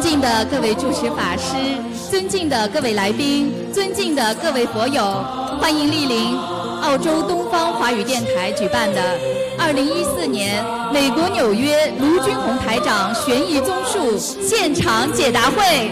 敬的各位住持法师，尊敬的各位来宾，尊敬的各位佛友，欢迎莅临澳洲东方华语电台举办的2014年美国纽约卢军宏台长悬疑综述现场解答会。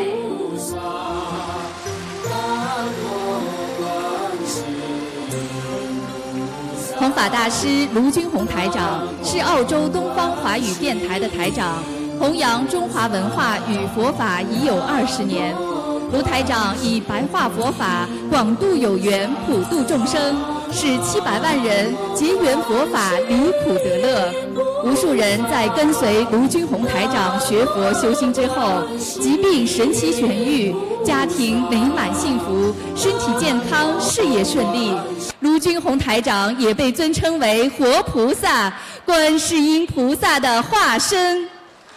弘法大师卢军宏台长是澳洲东方华语电台的台长，弘扬中华文化与佛法已有20年。卢台长以白话佛法广度有缘，普度众生，使700万人结缘佛法，离苦得乐。无数人在跟随卢军宏台长学佛修心之后，疾病神奇痊愈，家庭美满幸福，身体健康，事业顺利。卢军宏台长也被尊称为活菩萨、观世音菩萨的化身。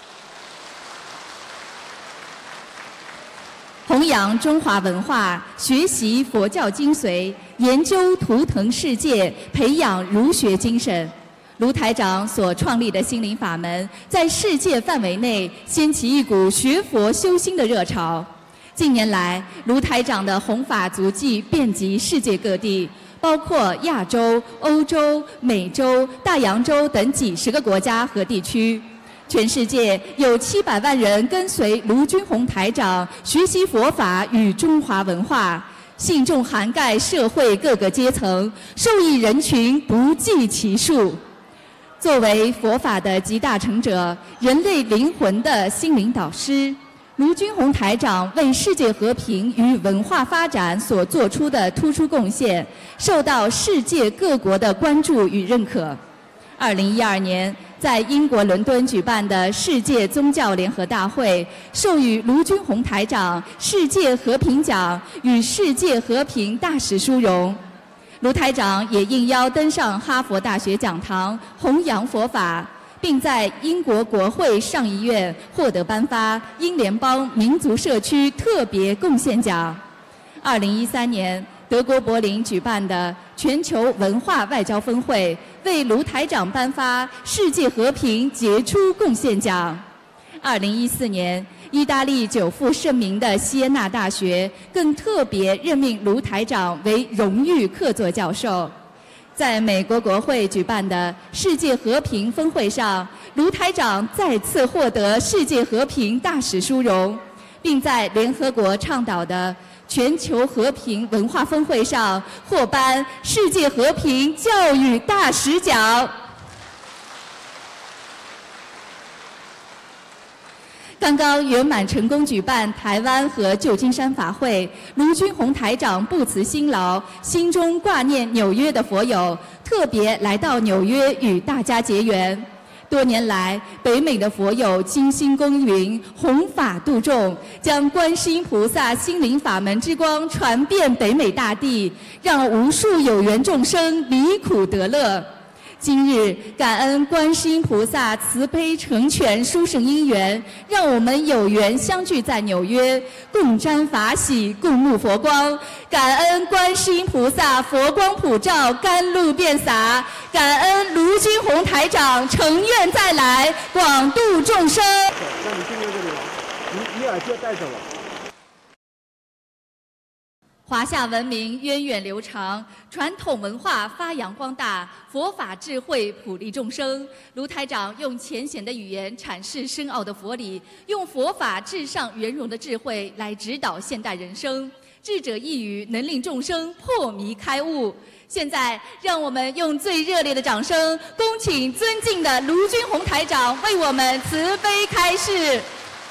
弘扬中华文化，学习佛教精髓，研究图腾世界，培养儒学精神。卢台长所创立的心灵法门，在世界范围内掀起一股学佛修心的热潮。近年来，卢台长的弘法足迹遍及世界各地，包括亚洲、欧洲、美洲、大洋洲等几十个国家和地区。全世界有700万人跟随卢军宏台长学习佛法与中华文化，信众涵盖社会各个阶层，受益人群不计其数。作为佛法的集大成者，人类灵魂的心灵导师，卢军宏台长为世界和平与文化发展所做出的突出贡献，受到世界各国的关注与认可。2012年，在英国伦敦举办的世界宗教联合大会，授予卢军宏台长世界和平奖与世界和平大使殊荣。卢台长也应邀登上哈佛大学讲堂，弘扬佛法，并在英国国会上议院获得颁发英联邦民族社区特别贡献奖。2013年，德国柏林举办的全球文化外交峰会为卢台长颁发世界和平杰出贡献奖。2014年，意大利久负盛名的锡耶纳大学更特别任命卢台长为荣誉客座教授。在美国国会举办的世界和平峰会上，卢台长再次获得世界和平大使殊荣，并在联合国倡导的全球和平文化峰会上获颁世界和平教育大使奖。刚刚圆满成功举办台湾和旧金山法会，卢军宏台长不辞辛劳，心中挂念纽约的佛友，特别来到纽约与大家结缘。多年来，北美的佛友精心耕耘，弘法度众，将观世音菩萨心灵法门之光传遍北美大地，让无数有缘众生离苦得乐。今日感恩观世音菩萨慈悲成全殊胜因缘，让我们有缘相聚在纽约，共沾法喜，共沐佛光。感恩观世音菩萨佛光普照，甘露遍洒。感恩卢军宏台长诚愿再来，广度众生。 那你进入这里了，你耳机带走了。 华夏文明源远流长，传统文化发扬光大，佛法智慧普利众生。卢台长用浅显的语言阐释深奥的佛理，用佛法至上圆融的智慧来指导现代人生。智者一语能令众生破迷开悟。现在，让我们用最热烈的掌声，恭请尊敬的卢军宏台长为我们慈悲开示。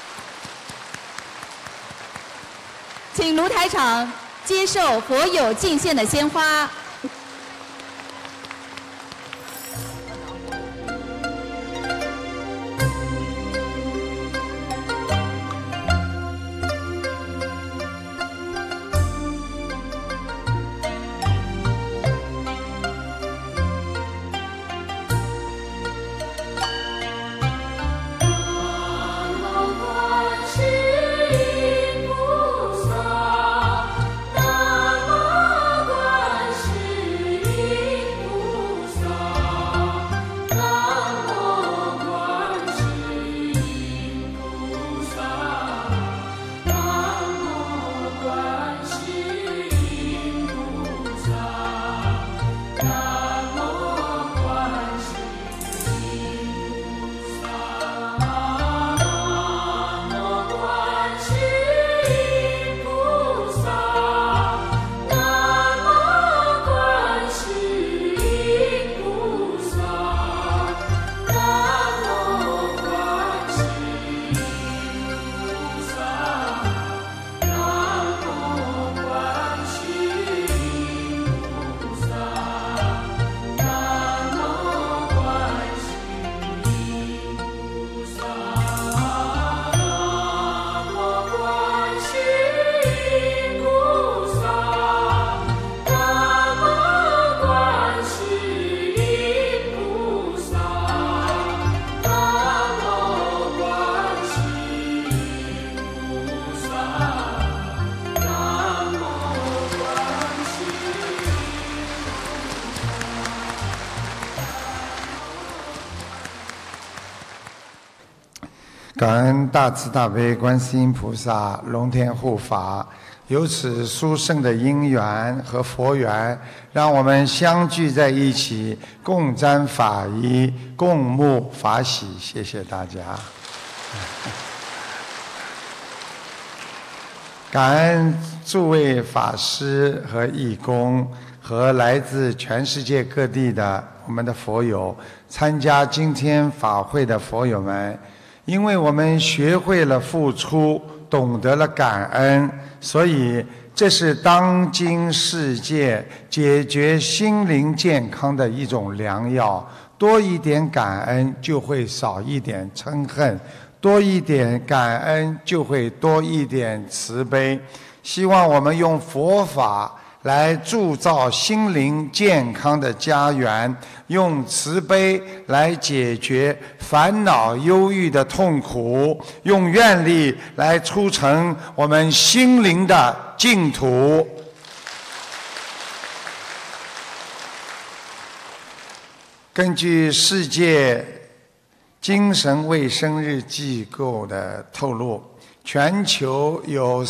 请卢台长接受佛友敬献的鲜花。 南无观世感恩大慈大悲观世音菩萨龙天护法，有此殊胜的因缘和佛缘，让我们相聚在一起，共沾法衣，共沐法喜。谢谢大家。感恩诸位法师和义工和来自全世界各地的我们的佛友，参加今天法会的佛友们，因为我们学会了付出，懂得了感恩，所以这是当今世界解决心灵健康的一种良药。多一点感恩，就会少一点嗔恨；多一点感恩，就会多一点慈悲。希望我们用佛法来铸造心灵健康的家园，用慈悲来解决烦恼忧郁的痛苦，用愿力来促成我们心灵的净土。根据世界精神卫生日机构的透露，全球有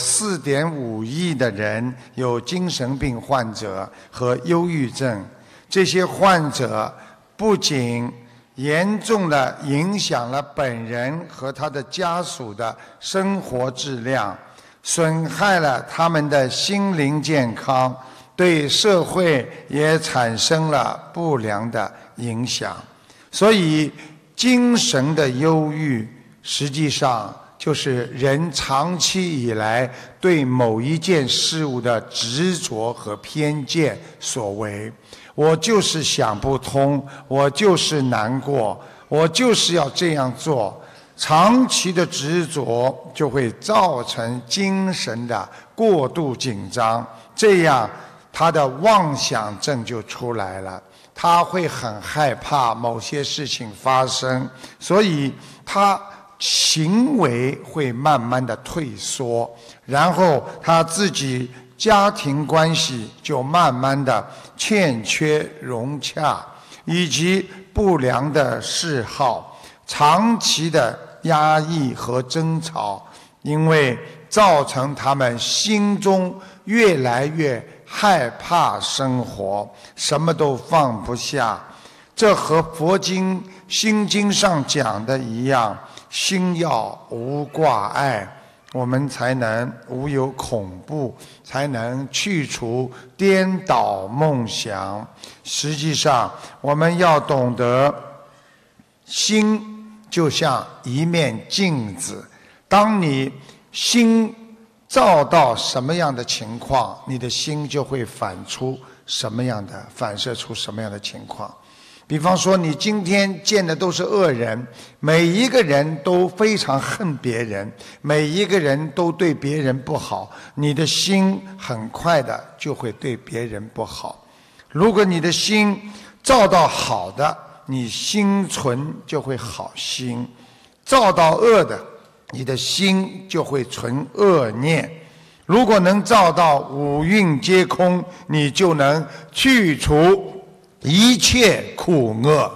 4.5亿的人有精神病患者和忧郁症。这些患者不仅严重地影响了本人和他的家属的生活质量，损害了他们的心灵健康，对社会也产生了不良的影响。所以精神的忧郁实际上就是人长期以来对某一件事物的执着和偏见所为。我就是想不通，我就是难过，我就是要这样做。长期的执着就会造成精神的过度紧张，这样他的妄想症就出来了。他会很害怕某些事情发生，所以他行为会慢慢的退缩，然后他自己家庭关系就慢慢的欠缺融洽，以及不良的嗜好，长期的压抑和争吵，因为造成他们心中越来越害怕生活，什么都放不下。这和佛经心经上讲的一样，心要无挂碍，我们才能无有恐怖，才能去除颠倒梦想。实际上我们要懂得，心就像一面镜子，当你心照到什么样的情况，你的心就会反射出什么样的情况。比方说你今天见的都是恶人，每一个人都非常恨别人，每一个人都对别人不好，你的心很快的就会对别人不好。如果你的心照到好的，你心存就会好心；照到恶的，你的心就会存恶念。如果能照到五蕴皆空，你就能去除一切苦恶。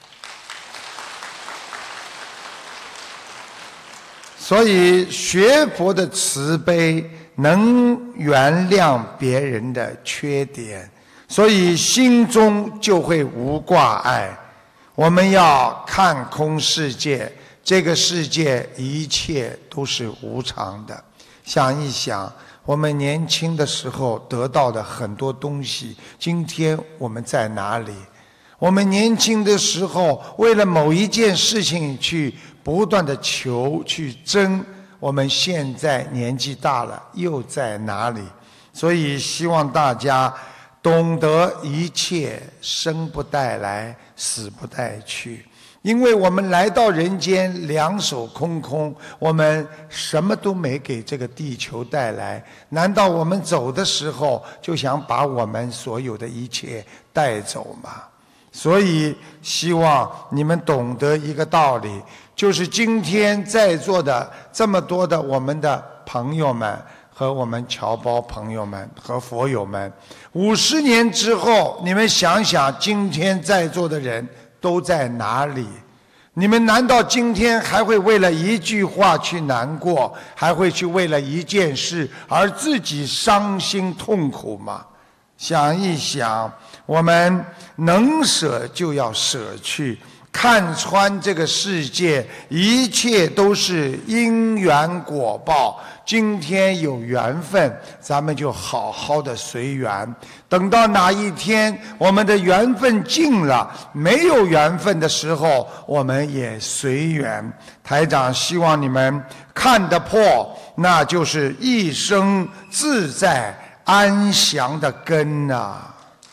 所以学佛的慈悲能原谅别人的缺点，所以心中就会无挂碍。我们要看空世界，这个世界一切都是无常的。想一想，我们年轻的时候得到的很多东西，今天我们在哪里？我们年轻的时候为了某一件事情去不断的求去争，我们现在年纪大了又在哪里？所以希望大家懂得一切生不带来，死不带去。因为我们来到人间两手空空，我们什么都没给这个地球带来，难道我们走的时候就想把我们所有的一切带走吗？所以希望你们懂得一个道理，就是今天在座的这么多的我们的朋友们和我们侨胞朋友们和佛友们，50年之后你们想想今天在座的人都在哪里？ 你们难道今天还会为了一句话去难过，还会去为了一件事而自己伤心痛苦吗？想一想，我们能舍就要舍去，看穿这个世界一切都是因缘果报，今天有缘分，咱们就好好的随缘，等到哪一天我们的缘分尽了，没有缘分的时候，我们也随缘。台长希望你们看得破，那就是一生自在安详的根啊。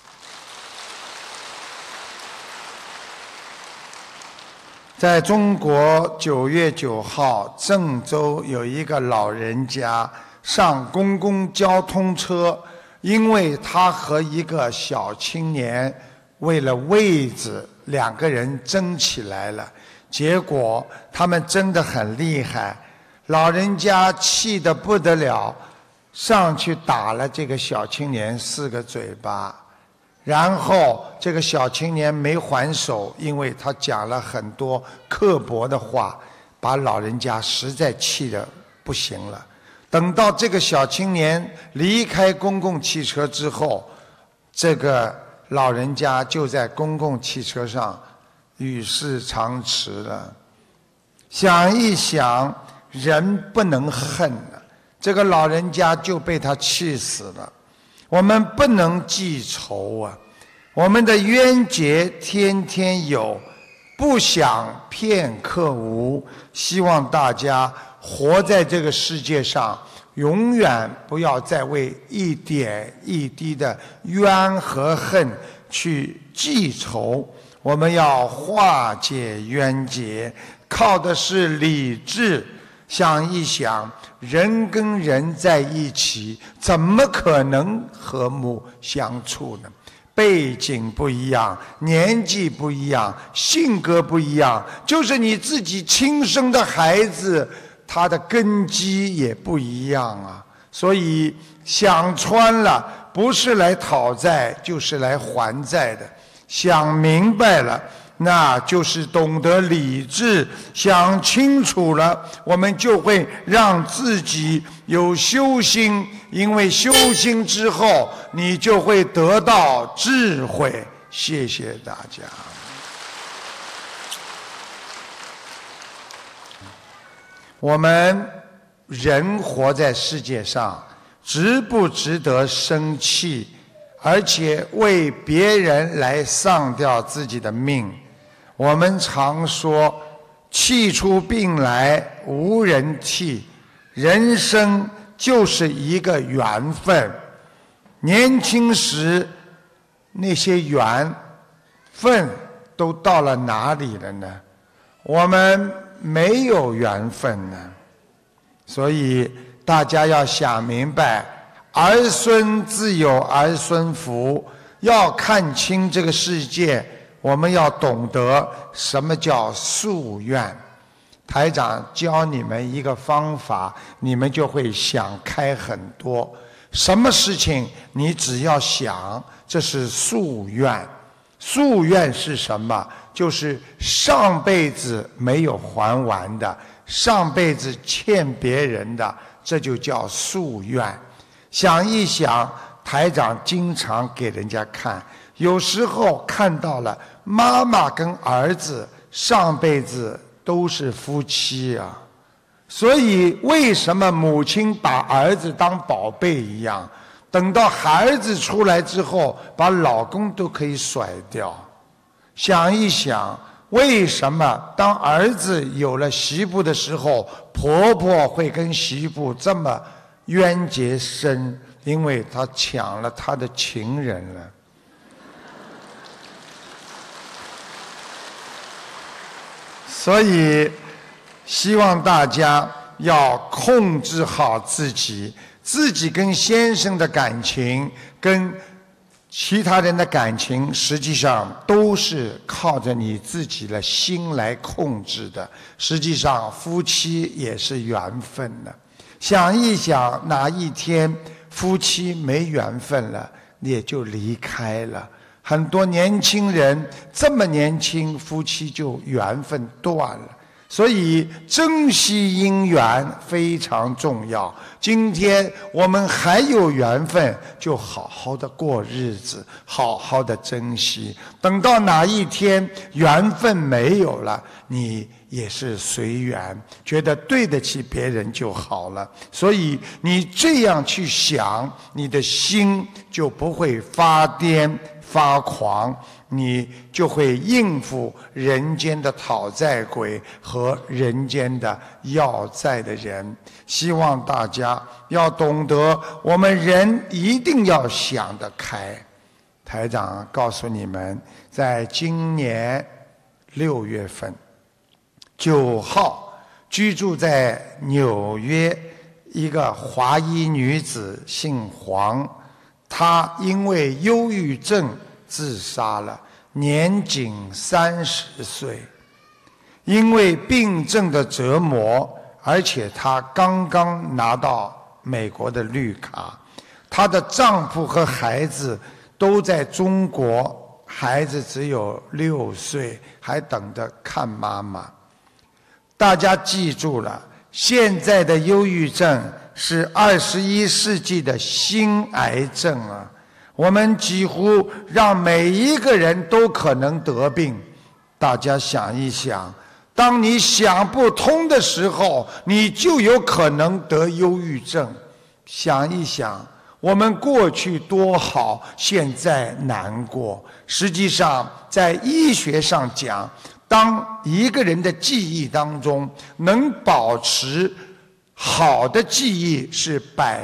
在中国9月9号，郑州有一个老人家上公共交通车，因为他和一个小青年为了位子，两个人争起来了。结果他们争得很厉害，老人家气得不得了，上去打了这个小青年4个嘴巴。然后这个小青年没还手，因为他讲了很多刻薄的话，把老人家实在气得不行了。等到这个小青年离开公共汽车之后，这个老人家就在公共汽车上与世长辞了。想一想，人不能恨了，这个老人家就被他气死了。我们不能记仇啊，我们的冤结天天有，不想片刻无。希望大家活在这个世界上，永远不要再为一点一滴的冤和恨去记仇，我们要化解冤结，靠的是理智。想一想，人跟人在一起，怎么可能和睦相处呢？背景不一样，年纪不一样，性格不一样，就是你自己亲生的孩子，他的根基也不一样啊。所以想穿了，不是来讨债，就是来还债的。想明白了，那就是懂得理智，想清楚了，我们就会让自己有修心，因为修心之后，你就会得到智慧。谢谢大家。我们人活在世界上，值不值得生气，而且为别人来丧掉自己的命？我们常说气出病来无人替，人生就是一个缘分。年轻时那些缘分都到了哪里了呢？我们没有缘分呢。所以大家要想明白，儿孙自有儿孙福，要看清这个世界，我们要懂得什么叫夙愿。台长教你们一个方法，你们就会想开很多。什么事情你只要想，这是夙愿。夙愿是什么？就是上辈子没有还完的，上辈子欠别人的，这就叫夙愿。想一想，台长经常给人家看，有时候看到了妈妈跟儿子上辈子都是夫妻啊。所以为什么母亲把儿子当宝贝一样，等到孩子出来之后，把老公都可以甩掉？想一想，为什么当儿子有了媳妇的时候，婆婆会跟媳妇这么冤结深？因为她抢了她的情人了。所以希望大家要控制好自己，自己跟先生的感情，跟其他人的感情，实际上都是靠着你自己的心来控制的。实际上夫妻也是缘分的。想一想，哪一天夫妻没缘分了，也就离开了。 很多年轻人这么年轻，夫妻就缘分断了。所以珍惜姻缘非常重要。今天我们还有缘分，就好好的过日子，好好的珍惜。等到哪一天缘分没有了，你也是随缘，觉得对得起别人就好了。所以你这样去想，你的心就不会发癫发狂，你就会应付人间的讨债鬼和人间的要债的人。希望大家要懂得，我们人一定要想得开。台长告诉你们，在今年6月份9号，居住在纽约一个华裔女子，姓黄，她因为忧郁症自杀了，年仅30岁。因为病症的折磨，而且她刚刚拿到美国的绿卡，她的丈夫和孩子都在中国，孩子只有6岁，还等着看妈妈。大家记住了，现在的忧郁症是21世纪的新癌症啊！我们几乎让每一个人都可能得病。大家想一想，当你想不通的时候，你就有可能得忧郁症。想一想，我们过去多好，现在难过。实际上，在医学上讲，当一个人的记忆当中能保持好的记忆是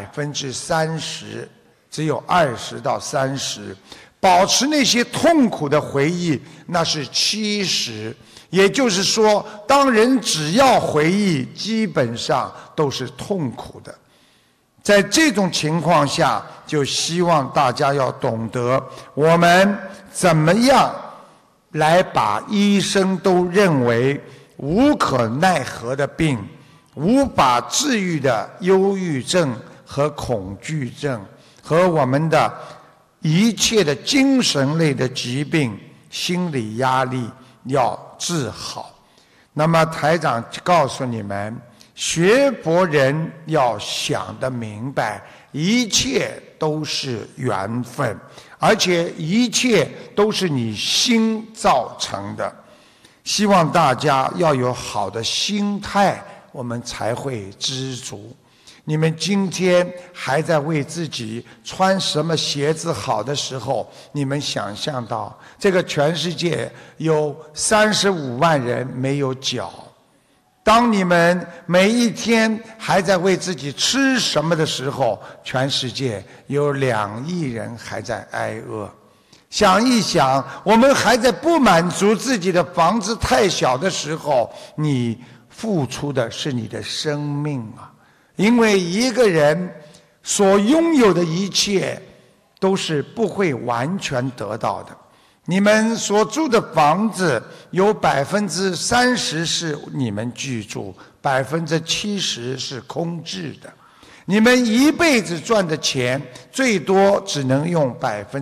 30%，只有20到30%，保持那些痛苦的回忆那是70%。也就是说，当人只要回忆，基本上都是痛苦的。在这种情况下，就希望大家要懂得，我们怎么样来把医生都认为无可奈何的病，无法治愈的忧郁症和恐惧症，和我们的一切的精神类的疾病、心理压力要治好。那么台长告诉你们，学佛人要想得明白，一切都是缘分，而且一切都是你心造成的。希望大家要有好的心态，我们才会知足。你们今天还在为自己穿什么鞋子好的时候，你们想象到这个全世界有35万人没有脚。当你们每一天还在为自己吃什么的时候，全世界有2亿人还在挨饿。想一想，我们还在不满足自己的房子太小的时候，你付出的是你的生命啊！因为一个人所拥有的一切都是不会完全得到的。你们所住的房子有30%是你们居住，70%是空置的。你们一辈子赚的钱最多只能用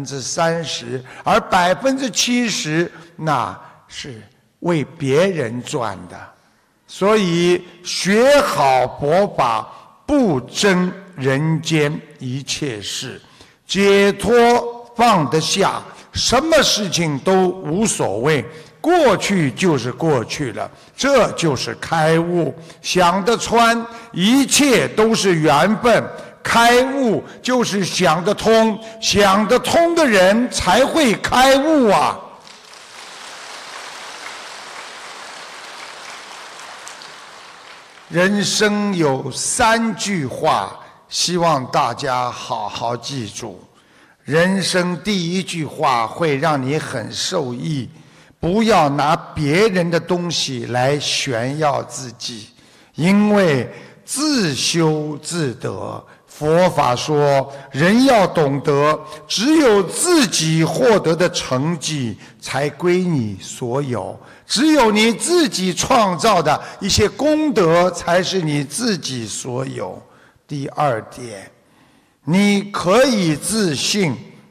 30%，而70%那是为别人赚的。所以学好佛法，不争人间一切事，解脱放得下，什么事情都无所谓，过去就是过去了，这就是开悟。想得穿，一切都是缘分，开悟就是想得通，想得通的人才会开悟啊！人生有3句话，希望大家好好记住。人生第一句话会让你很受益，不要拿别人的东西来炫耀自己，因为自修自得。佛法说，人要懂得，只有自己获得的成绩才归你所有，只有你自己创造的一些功德才是你自己所有。第2点，你可以自信，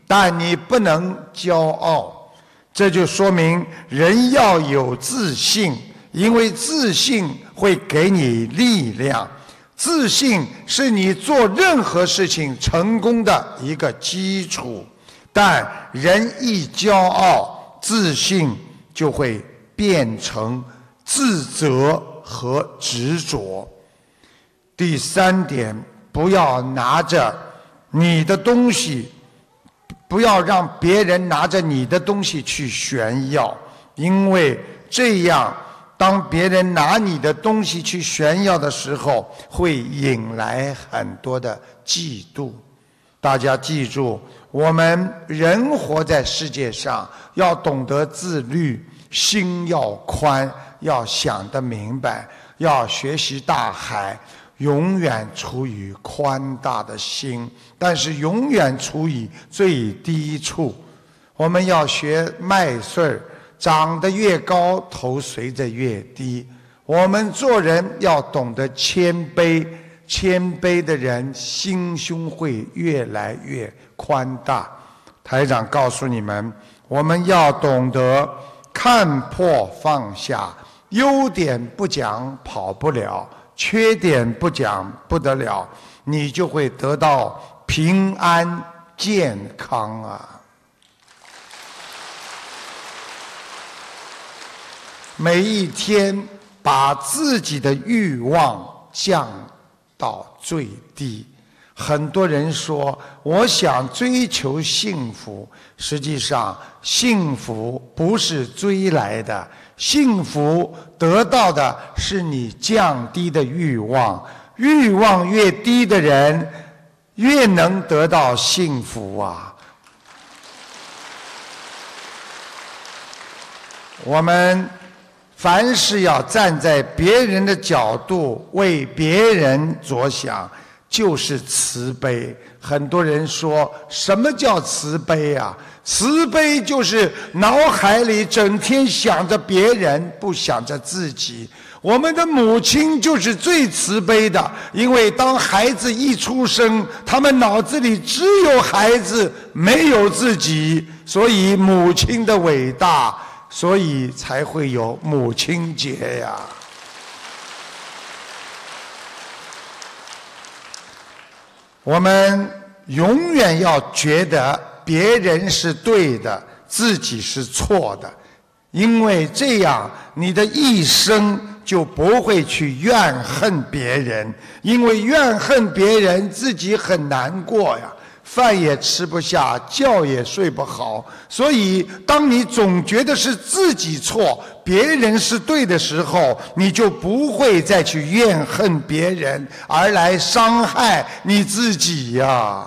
但你不能骄傲。这就说明人要有自信，因为自信会给你力量。自信是你做任何事情成功的一个基础，但人一骄傲，自信就会变成自责和执着。第三点，不要拿着你的东西，不要让别人拿着你的东西去炫耀，因为这样当别人拿你的东西去炫耀的时候，会引来很多的嫉妒。大家记住，我们人活在世界上，要懂得自律，心要宽，要想得明白，要学习大海，永远处于宽大的心，但是永远处于最低处。我们要学麦穗儿，长得越高，头随着越低。我们做人要懂得谦卑，谦卑的人心胸会越来越宽大。台长告诉你们，我们要懂得看破放下，优点不讲跑不了，缺点不讲不得了，你就会得到平安健康啊！每一天把自己的欲望降到最低。很多人说我想追求幸福，实际上幸福不是追来的，幸福得到的是你降低的欲望。欲望越低的人越能得到幸福啊！我们凡事要站在别人的角度，为别人着想，就是慈悲。很多人说，什么叫慈悲啊？慈悲就是脑海里整天想着别人，不想着自己。我们的母亲就是最慈悲的，因为当孩子一出生，他们脑子里只有孩子，没有自己，所以母亲的伟大，所以才会有母亲节呀。我们永远要觉得别人是对的，自己是错的，因为这样你的一生就不会去怨恨别人，因为怨恨别人自己很难过呀，饭也吃不下，觉也睡不好。所以当你总觉得是自己错，别人是对的时候，你就不会再去怨恨别人，而来伤害你自己呀。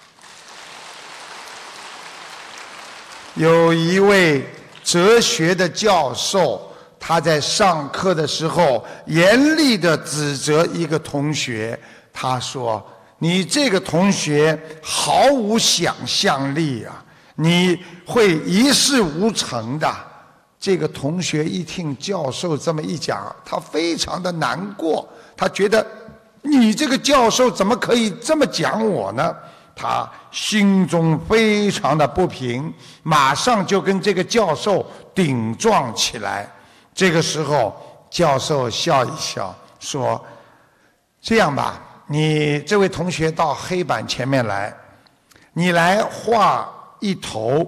有一位哲学的教授，他在上课的时候严厉地指责一个同学，他说，你这个同学毫无想象力啊，你会一事无成的。这个同学一听教授这么一讲，他非常的难过，他觉得你这个教授怎么可以这么讲我呢？他心中非常的不平，马上就跟这个教授顶撞起来。这个时候教授笑一笑说，这样吧，你这位同学到黑板前面来，你来画一头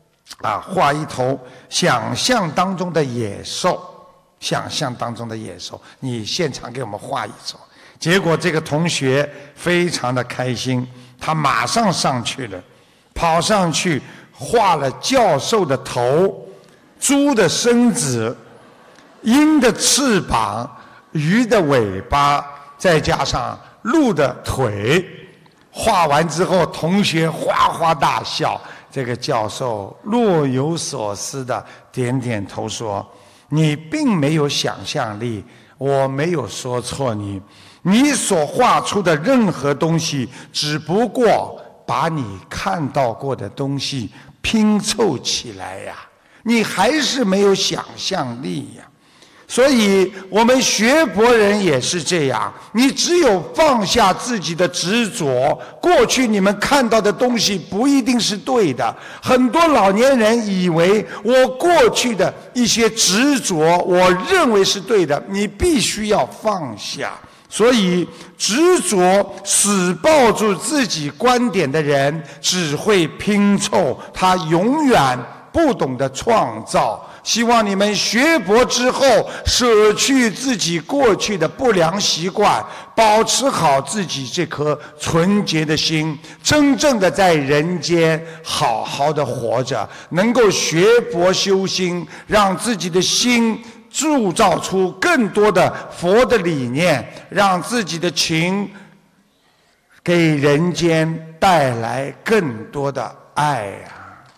想象当中的野兽，想象当中的野兽，你现场给我们画一首。结果这个同学非常的开心，他马上上去了，跑上去画了教授的头、猪的身子、鹰的翅膀、鱼的尾巴，再加上鹿的腿。画完之后，同学哗哗大笑。这个教授若有所思的点点头说，你并没有想象力，我没有说错你，你所画出的任何东西只不过把你看到过的东西拼凑起来呀，你还是没有想象力呀。 所以我们学佛人也是这样，你只有放下自己的执着，过去你们看到的东西不一定是对的。很多老年人以为我过去的一些执着，我认为是对的，你必须要放下。所以执着死抱住自己观点的人，只会拼凑，他永远不懂得创造。希望你们学佛之后，舍去自己过去的不良习惯，保持好自己这颗纯洁的心，真正的在人间好好的活着，能够学佛修心，让自己的心铸造出更多的佛的理念，让自己的情给人间带来更多的爱呀。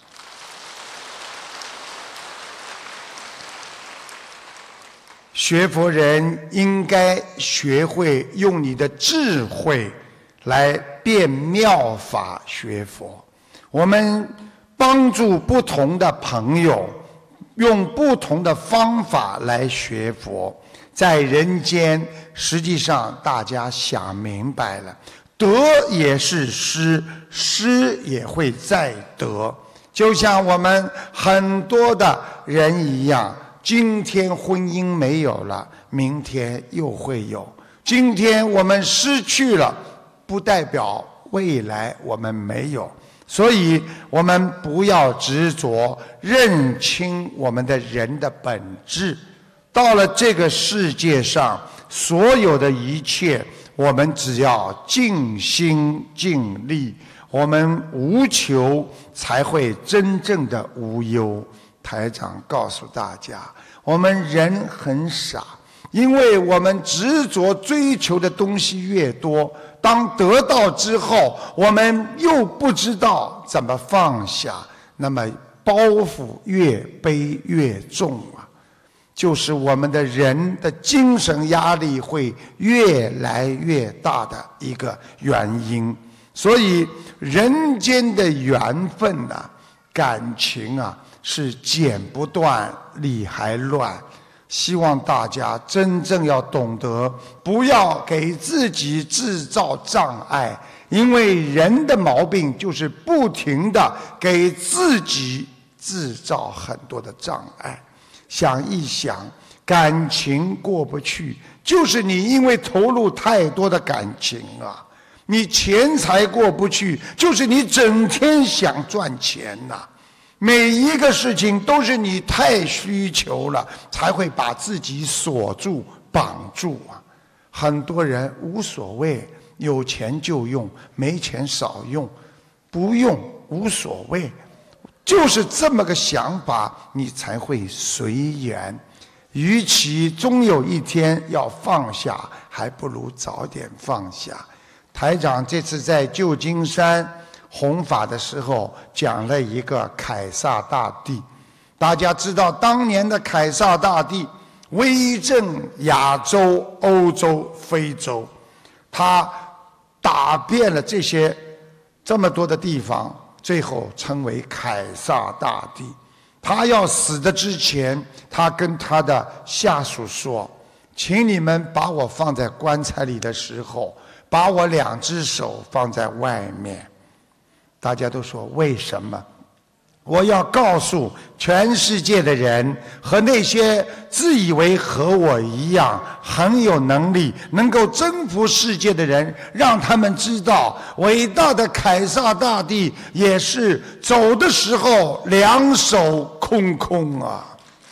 学佛人应该学会用你的智慧来变妙法学佛。我们帮助不同的朋友，用不同的方法来学佛。在人间，实际上大家想明白了，得也是失，失也会再得。就像我们很多的人一样，今天婚姻没有了，明天又会有。今天我们失去了，不代表未来我们没有。所以我们不要执着，认清我们的人的本质。到了这个世界上，所有的一切，我们只要尽心尽力，我们无求，才会真正的无忧。台长告诉大家，我们人很傻，因为我们执着追求的东西越多，当得到之后，我们又不知道怎么放下，那么包袱越背越重啊，就是我们的人的精神压力会越来越大的一个原因。所以人间的缘分啊，感情啊，是剪不断理还乱。希望大家真正要懂得，不要给自己制造障碍，因为人的毛病就是不停地给自己制造很多的障碍。想一想，感情过不去，就是你因为投入太多的感情啊。你钱财过不去，就是你整天想赚钱呐。每一个事情都是你太需求了，才会把自己锁住绑住啊。很多人无所谓，有钱就用，没钱少用，不用无所谓，就是这么个想法，你才会随缘。与其终有一天要放下，还不如早点放下。台长这次在旧金山弘法的时候讲了一个凯撒大帝。大家知道当年的凯撒大帝威震亚洲、欧洲、非洲，他打遍了这么多的地方，最后称为凯撒大帝。他要死的之前，他跟他的下属说，请你们把我放在棺材里的时候，把我2只手放在外面。大家都说为什么？我要告诉全世界的人和那些自以为和我一样很有能力能够征服世界的人，让他们知道伟大的凯撒大帝也是走的时候2手空空啊。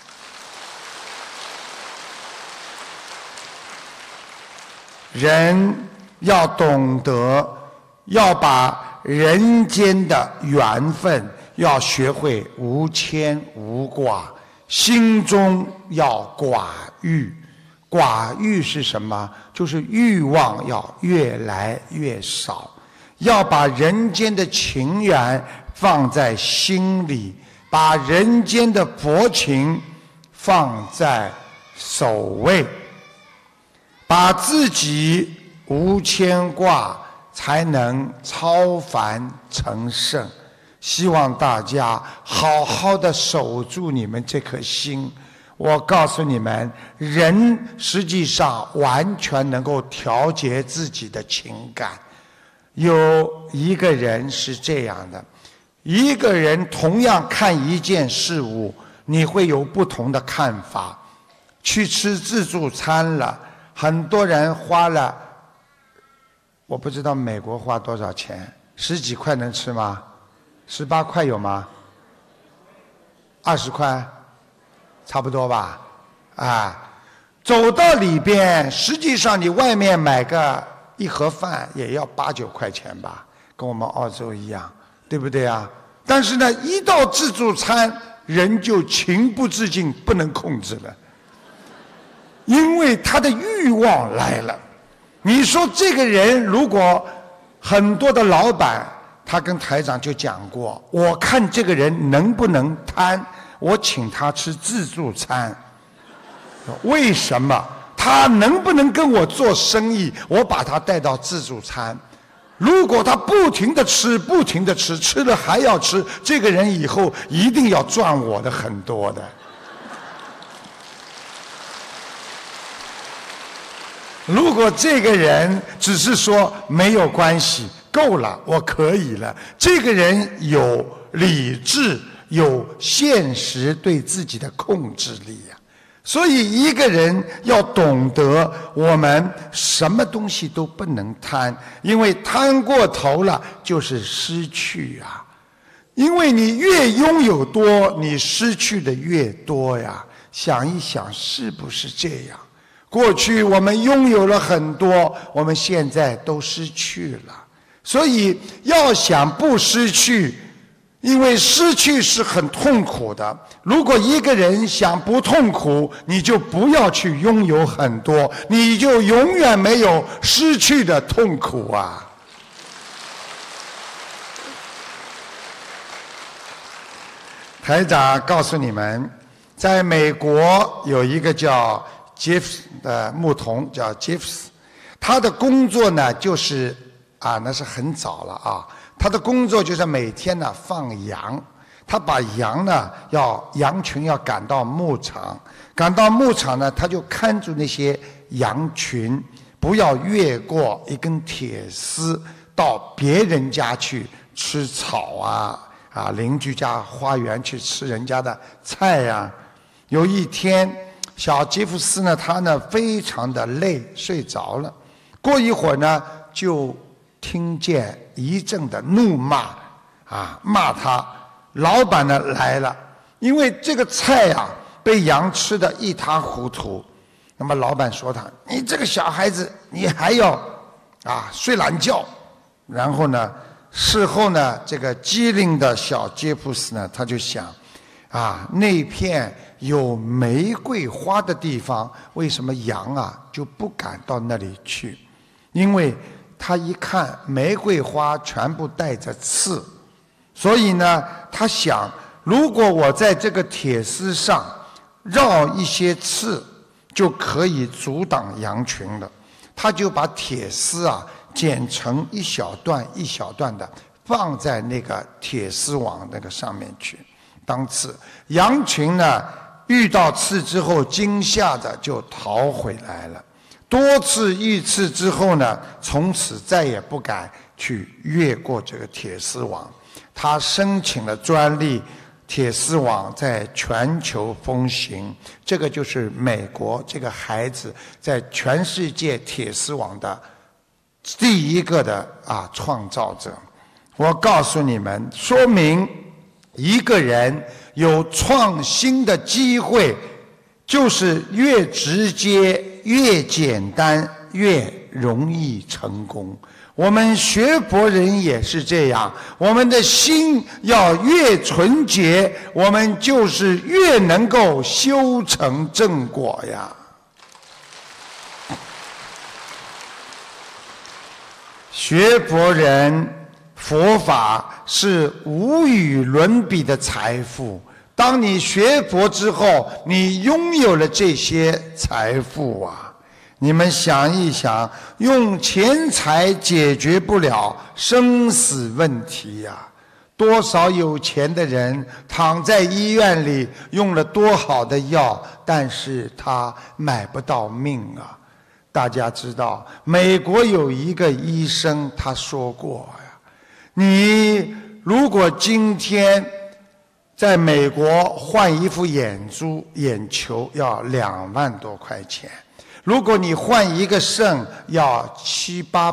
人要懂得，要把人间的缘分要学会无牵无挂，心中要寡欲。寡欲是什么？就是欲望要越来越少，要把人间的情缘放在心里，把人间的佛情放在首位，把自己无牵挂，才能超凡成圣。希望大家好好的守住你们这颗心。 我告诉你们，人实际上完全能够调节自己的情感。有一个人是这样的，一个人同样看一件事物，你会有不同的看法。去吃自助餐了，很多人花了，我不知道美国花多少钱，10几块能吃吗？18块有吗？20块？差不多吧，走到里边，实际上你外面买个1盒饭也要8、9块钱吧，跟我们澳洲一样，对不对啊？但是呢，一到自助餐，人就情不自禁，不能控制了，因为他的欲望来了。你说这个人，如果很多的老板，他跟台长就讲过，我看这个人能不能贪。我请他吃自助餐，为什么？他能不能跟我做生意？我把他带到自助餐。如果他不停地吃，不停地吃，吃了还要吃，这个人以后一定要赚我的很多的。如果这个人只是说没有关系，够了，我可以了，这个人有理智。有现实对自己的控制力呀，所以一个人要懂得，我们什么东西都不能贪，因为贪过头了就是失去啊。因为你越拥有多，你失去的越多呀。想一想，是不是这样？过去我们拥有了很多，我们现在都失去了，所以要想不失去。因为失去是很痛苦的，如果一个人想不痛苦，你就不要去拥有很多，你就永远没有失去的痛苦啊。台长告诉你们，在美国有一个叫 Jeff 的牧童，叫 Jeff， 他的工作呢就是那是很早了啊。他的工作就是每天呢放羊，他把羊呢羊群要赶到牧场，赶到牧场呢他就看住那些羊群，不要越过一根铁丝到别人家去吃草邻居家花园去吃人家的菜呀。有一天，小杰夫斯呢他呢非常的累，睡着了。过一会儿呢就听见一阵的怒骂，骂他。老板呢来了，因为这个菜被羊吃得一塌糊涂。那么老板说他：“你这个小孩子，你还要睡懒觉。”然后呢，事后呢，这个机灵的小杰普斯呢，他就想，那片有玫瑰花的地方，为什么羊就不敢到那里去？因为他一看玫瑰花全部带着刺，所以呢，他想，如果我在这个铁丝上绕一些刺，就可以阻挡羊群了。他就把铁丝剪成一小段一小段的，放在那个铁丝网那个上面去当刺。羊群呢遇到刺之后，惊吓着就逃回来了。多次遇刺之后呢，从此再也不敢去越过这个铁丝网。他申请了专利，铁丝网在全球风行。这个就是美国这个孩子在全世界铁丝网的第一个的创造者。我告诉你们，说明一个人有创新的机会，就是越直接越简单越容易成功。我们学佛人也是这样，我们的心要越纯洁，我们就是越能够修成正果呀。学佛人，佛法是无与伦比的财富。当你学佛之后，你拥有了这些财富你们想一想，用钱财解决不了生死问题多少有钱的人躺在医院里用了多好的药，但是他买不到命啊！大家知道，美国有一个医生他说过呀，你如果今天在美国换一副眼球要2万多块钱，如果你换一个肾要7、8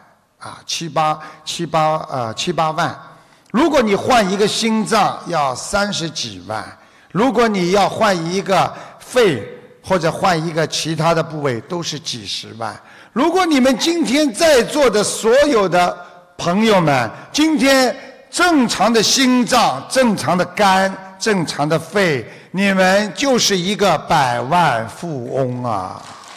万，如果你换一个心脏要30几万，如果你要换一个肺或者换一个其他的部位都是几十万。如果你们今天在座的所有的朋友们，今天正常的心脏、正常的肝、正常的肺，你们就是一个100万富翁啊！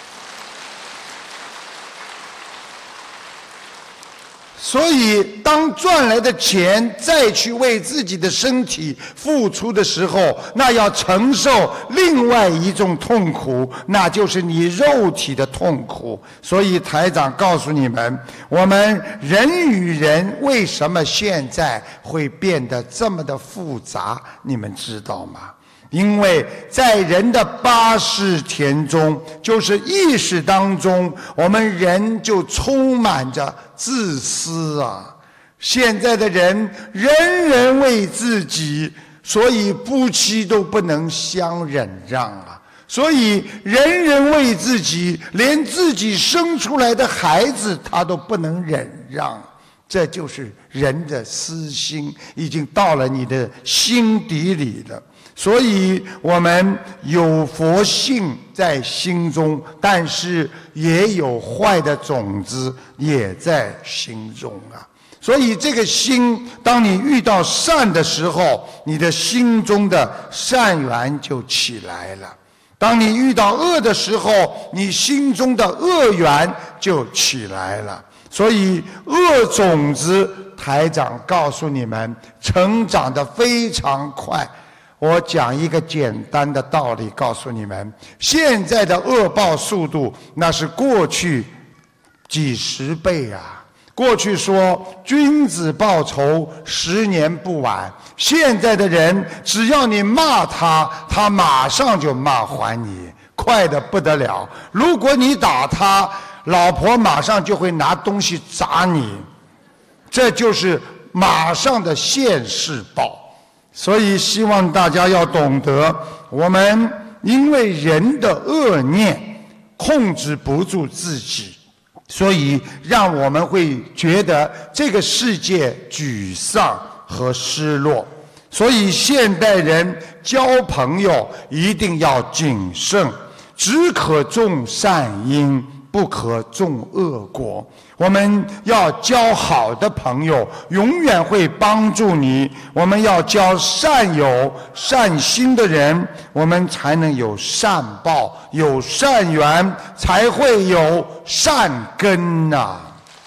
所以当赚来的钱再去为自己的身体付出的时候，那要承受另外一种痛苦，那就是你肉体的痛苦。所以台长告诉你们，我们人与人为什么现在会变得这么的复杂，你们知道吗？因为在人的八识田中，就是意识当中，我们人就充满着自私啊！现在的人人人为自己，所以夫妻都不能相忍让啊！所以人人为自己，连自己生出来的孩子他都不能忍让。这就是人的私心已经到了你的心底里了。所以我们有佛性在心中，但是也有坏的种子也在心中啊。所以这个心，当你遇到善的时候，你的心中的善缘就起来了；当你遇到恶的时候，你心中的恶缘就起来了。所以恶种子，台长告诉你们，成长得非常快。我讲一个简单的道理告诉你们，现在的恶报速度那是过去几十倍啊！过去说君子报仇10年不晚，现在的人只要你骂他，他马上就骂还你，快得不得了。如果你打他，老婆马上就会拿东西砸你，这就是马上的现世报。所以希望大家要懂得，我们因为人的恶念控制不住自己，所以让我们会觉得这个世界沮丧和失落。所以现代人交朋友一定要谨慎，只可种善因，不可种恶果。我们要交好的朋友，永远会帮助你。我们要交善友、善心的人，我们才能有善报，有善缘，才会有善根啊！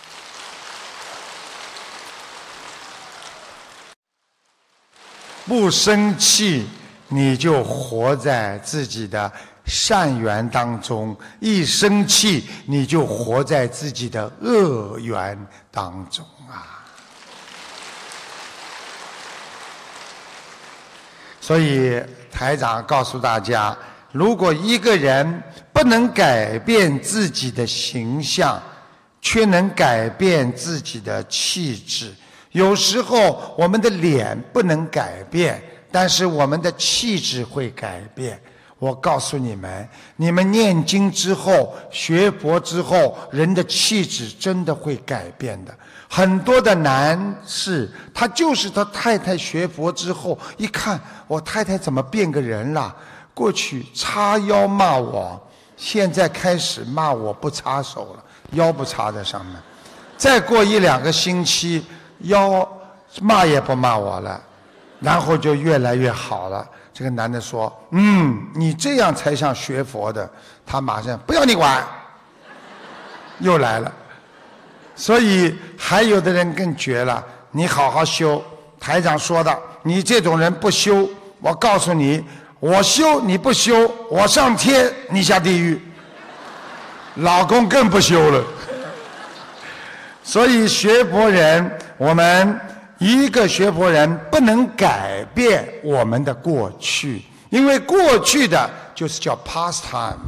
不生气，你就活在自己的善缘当中；一生气，你就活在自己的恶缘当中啊！所以台长告诉大家，如果一个人不能改变自己的形象，却能改变自己的气质。有时候我们的脸不能改变，但是我们的气质会改变。我告诉你们，你们念经之后，学佛之后，人的气质真的会改变的。很多的男士，他就是他太太学佛之后，一看我太太怎么变个人了？过去叉腰骂我，现在开始骂我不插手了，腰不插在上面。再过1-2个星期，腰骂也不骂我了，然后就越来越好了。这个男的说：“你这样才像学佛的。”他马上不要你管，又来了。所以还有的人更绝了，你好好修。台长说的，你这种人不修，我告诉你，我修你不修，我上天你下地狱。老公更不修了。所以学佛人，我们一个学佛人不能改变我们的过去，因为过去的就是叫 past time，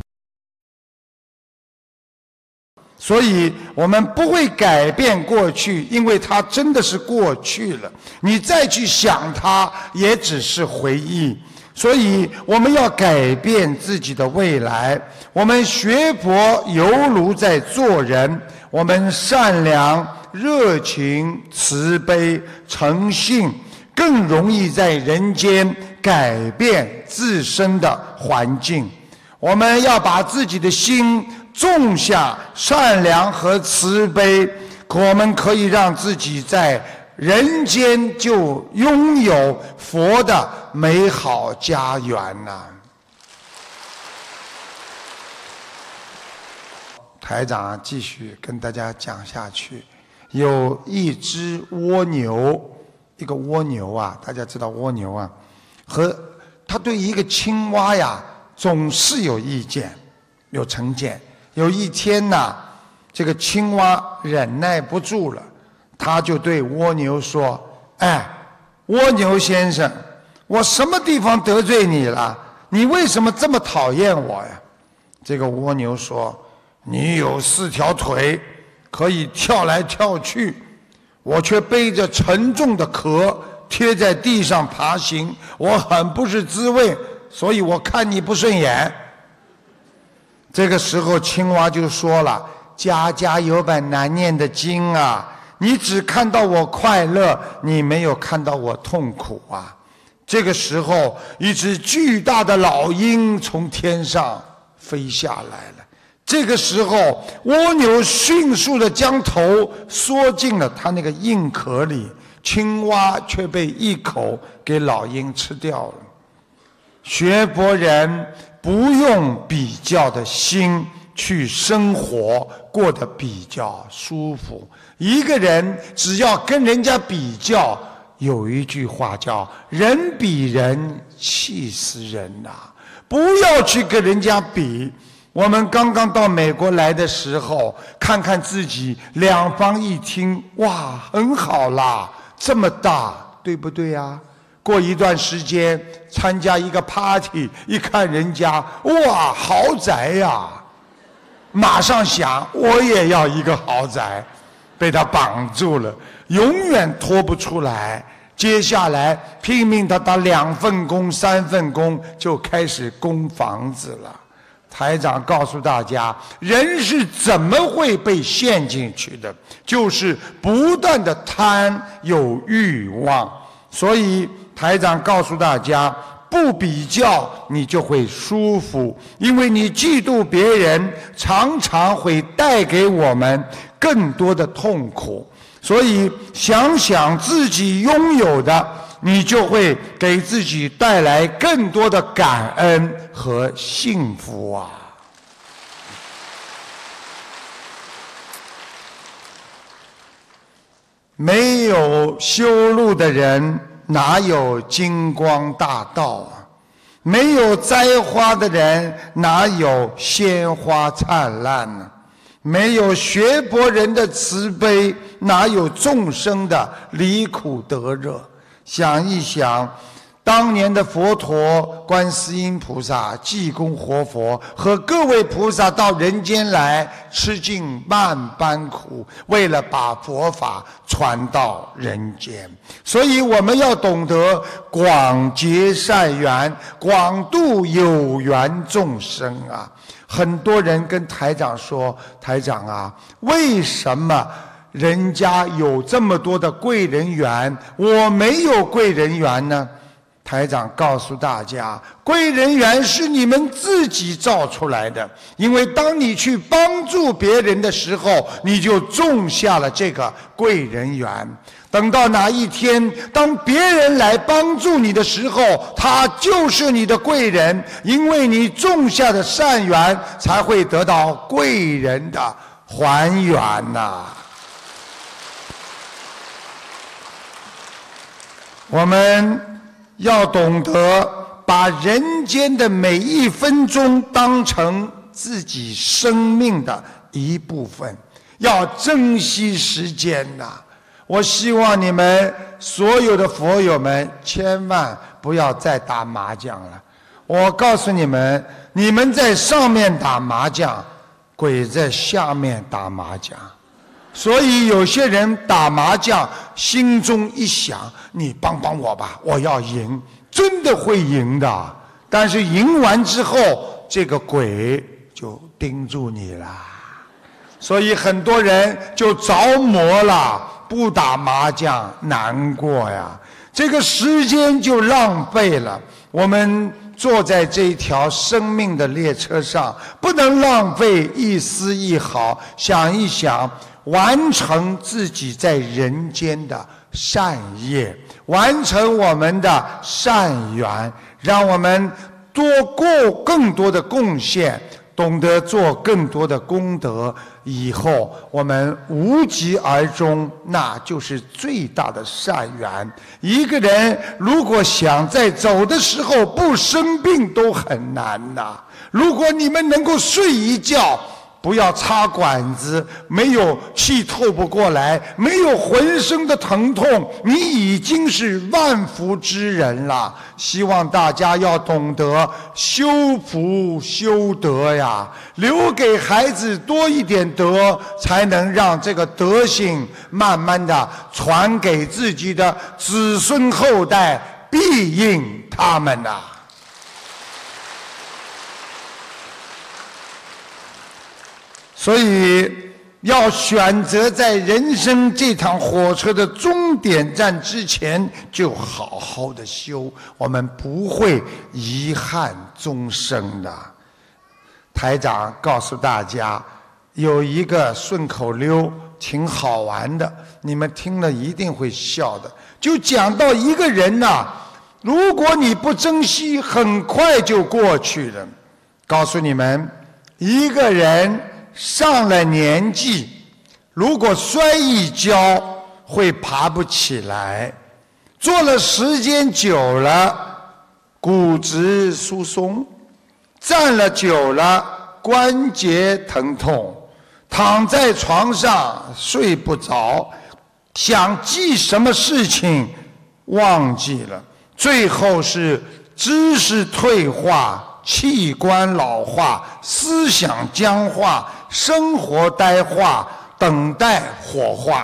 所以我们不会改变过去，因为它真的是过去了，你再去想它也只是回忆。所以我们要改变自己的未来。我们学佛犹如在做人，我们善良、热情、慈悲、诚信，更容易在人间改变自身的环境。我们要把自己的心种下善良和慈悲，我们可以让自己在人间就拥有佛的美好家园呐。台长继续跟大家讲下去。有一只蜗牛，一个蜗牛啊，大家知道蜗牛啊，和他对一个青蛙呀，总是有意见，有成见。有一天呐，这个青蛙忍耐不住了，他就对蜗牛说：“哎，蜗牛先生，我什么地方得罪你了？你为什么这么讨厌我呀？”这个蜗牛说：“你有4条腿，可以跳来跳去，我却背着沉重的壳贴在地上爬行，我很不是滋味，所以我看你不顺眼。”这个时候青蛙就说了：“家家有本难念的经啊，你只看到我快乐，你没有看到我痛苦啊。”这个时候一只巨大的老鹰从天上飞下来了。这个时候蜗牛迅速地将头缩进了它那个硬壳里，青蛙却被一口给老鹰吃掉了。学佛人不用比较的心去生活，过得比较舒服。一个人只要跟人家比较，有一句话叫人比人气死人呐，不要去跟人家比。我们刚刚到美国来的时候，看看自己，两方一听，哇，很好啦，这么大，对不对呀？过一段时间参加一个 party， 一看人家，哇，豪宅呀，马上想我也要一个豪宅，被他绑住了，永远脱不出来。接下来拼命的打2份工、3份工，就开始供房子了。台长告诉大家，人是怎么会被陷进去的？就是不断的贪，有欲望。所以台长告诉大家，不比较你就会舒服，因为你嫉妒别人，常常会带给我们更多的痛苦。所以想想自己拥有的，你就会给自己带来更多的感恩和幸福啊！没有修路的人，哪有金光大道啊？没有栽花的人，哪有鲜花灿烂呢？没有学佛人的慈悲，哪有众生的离苦得乐？想一想，当年的佛陀、观世音菩萨、济公活佛和各位菩萨到人间来，吃尽万般苦，为了把佛法传到人间。所以我们要懂得广结善缘，广度有缘众生啊！很多人跟台长说：“台长啊，为什么人家有这么多的贵人缘，我没有贵人缘呢？”台长告诉大家，贵人缘是你们自己造出来的，因为当你去帮助别人的时候，你就种下了这个贵人缘。等到哪一天，当别人来帮助你的时候，他就是你的贵人，因为你种下的善缘，才会得到贵人的还原呐。我们要懂得把人间的每一分钟当成自己生命的一部分，要珍惜时间呐。我希望你们所有的佛友们千万不要再打麻将了。我告诉你们，你们在上面打麻将，鬼在下面打麻将。所以有些人打麻将心中一想，你帮帮我吧，我要赢，真的会赢的。但是赢完之后，这个鬼就盯住你了。所以很多人就着魔了，不打麻将难过呀，这个时间就浪费了。我们坐在这一条生命的列车上，不能浪费一丝一毫，想一想，完成自己在人间的善业，完成我们的善缘，让我们多过更多的贡献，懂得做更多的功德，以后我们无疾而终，那就是最大的善缘。一个人如果想在走的时候不生病都很难呐。如果你们能够睡一觉，不要插管子，没有气透不过来，没有浑身的疼痛，你已经是万福之人了。希望大家要懂得修福修德呀，留给孩子多一点德，才能让这个德性慢慢的传给自己的子孙后代，庇应他们呐。所以要选择在人生这趟火车的终点站之前就好好的修，我们不会遗憾终生的。台长告诉大家有一个顺口溜挺好玩的，你们听了一定会笑的。就讲到一个人呐，如果你不珍惜，很快就过去了。告诉你们，一个人上了年纪，如果摔一跤会爬不起来，坐了时间久了骨质疏松，站了久了关节疼痛，躺在床上睡不着，想记什么事情忘记了，最后是知识退化，器官老化，思想僵化，生活呆化，等待火化。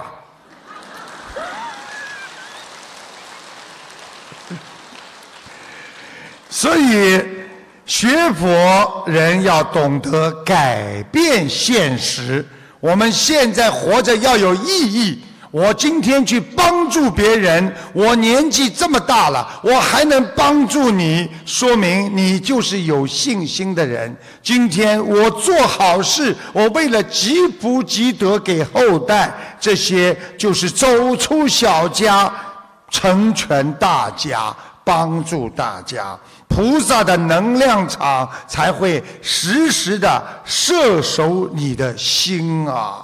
所以学佛人要懂得改变现实，我们现在活着要有意义。我今天去帮助别人，我年纪这么大了，我还能帮助你，说明你就是有信心的人。今天我做好事，我为了积福积德给后代，这些就是走出小家，成全大家，帮助大家。菩萨的能量场才会时时的摄守你的心啊。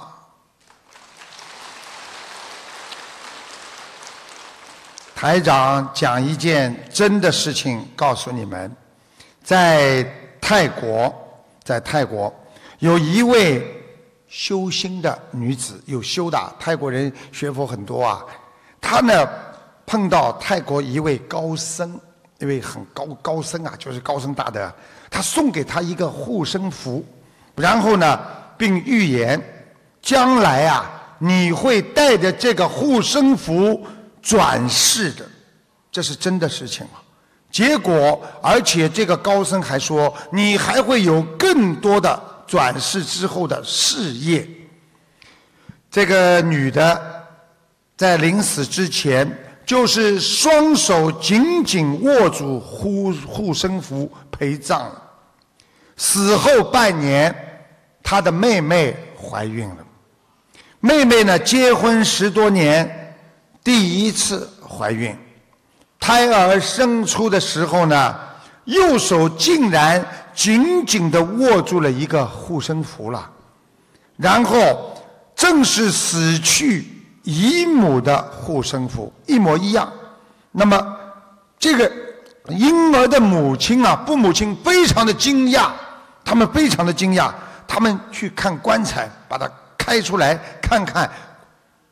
台长讲一件真的事情告诉你们，在泰国有一位修心的女子，有修的泰国人学佛很多啊。她呢碰到泰国一位高僧，一位很高僧啊，就是高僧大德，他送给他一个护身符，然后呢并预言将来啊你会带着这个护身符转世的，这是真的事情啊。结果而且这个高僧还说，你还会有更多的转世之后的事业。这个女的在临死之前就是双手紧紧握住护身符陪葬了。死后半年，她的妹妹怀孕了。妹妹呢结婚10多年，第一次怀孕，胎儿生出的时候呢，右手竟然紧紧地握住了一个护身符了，然后正是死去姨母的护身符，一模一样。那么这个婴儿的母亲啊，父母亲非常的惊讶，他们非常的惊讶，他们去看棺材，把它开出来看看，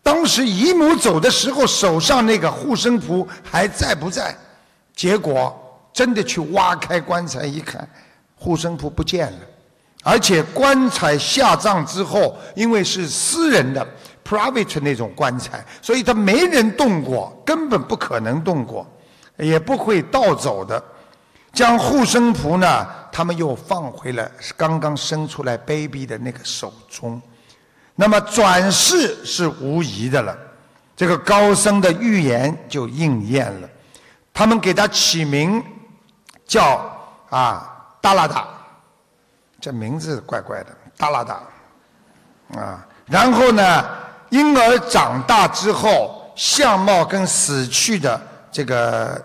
当时姨母走的时候，手上那个护身符还在不在？结果真的去挖开棺材一看，护身符不见了。而且棺材下葬之后，因为是私人的 private 那种棺材，所以他没人动过，根本不可能动过，也不会盗走的。将护身符呢，他们又放回了刚刚生出来 baby 的那个手中。那么转世是无疑的了，这个高僧的预言就应验了。他们给他起名叫达拉达，这名字怪怪的，达拉达然后呢，婴儿长大之后，相貌跟死去的这个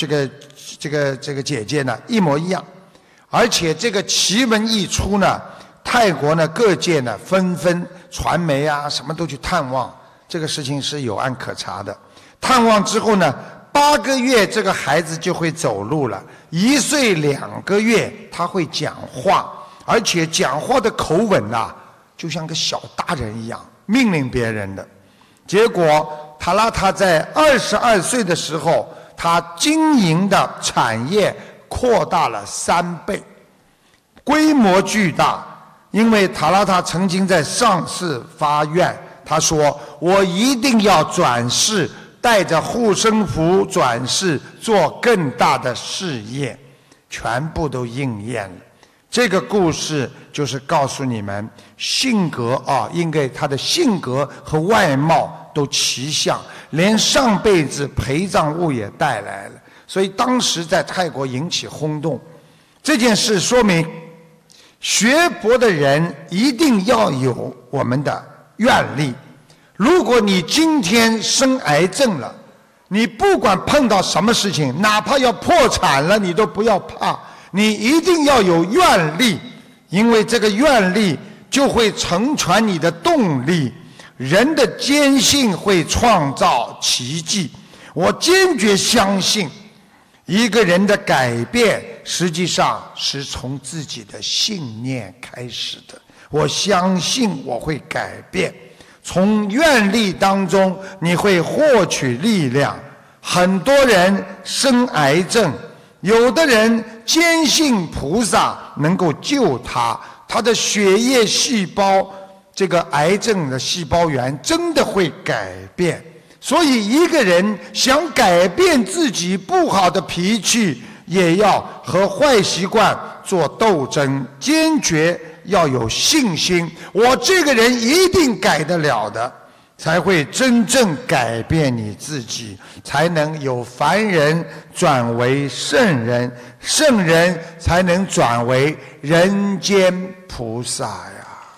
姐姐呢一模一样，而且这个奇闻一出呢，泰国呢各界呢纷纷传媒什么都去探望，这个事情是有案可查的。探望之后呢，8个月这个孩子就会走路了，1岁2个月他会讲话，而且讲话的口吻就像个小大人一样，命令别人的。结果塔拉塔在22岁的时候，他经营的产业扩大了3倍，规模巨大。因为塔拉塔曾经在上世发愿，他说我一定要转世，带着护身符转世做更大的事业，全部都应验了。这个故事就是告诉你们，性格因为他的性格和外貌都奇像，连上辈子陪葬物也带来了，所以当时在泰国引起轰动。这件事说明学佛的人一定要有我们的愿力。如果你今天生癌症了，你不管碰到什么事情，哪怕要破产了，你都不要怕，你一定要有愿力，因为这个愿力就会成全你的动力。人的坚信会创造奇迹，我坚决相信一个人的改变实际上是从自己的信念开始的。我相信我会改变，从愿力当中你会获取力量。很多人生癌症，有的人坚信菩萨能够救他，他的血液细胞，这个癌症的细胞源真的会改变。所以一个人想改变自己不好的脾气，也要和坏习惯做斗争，坚决要有信心，我这个人一定改得了的，才会真正改变你自己，才能由凡人转为圣人，圣人才能转为人间菩萨呀。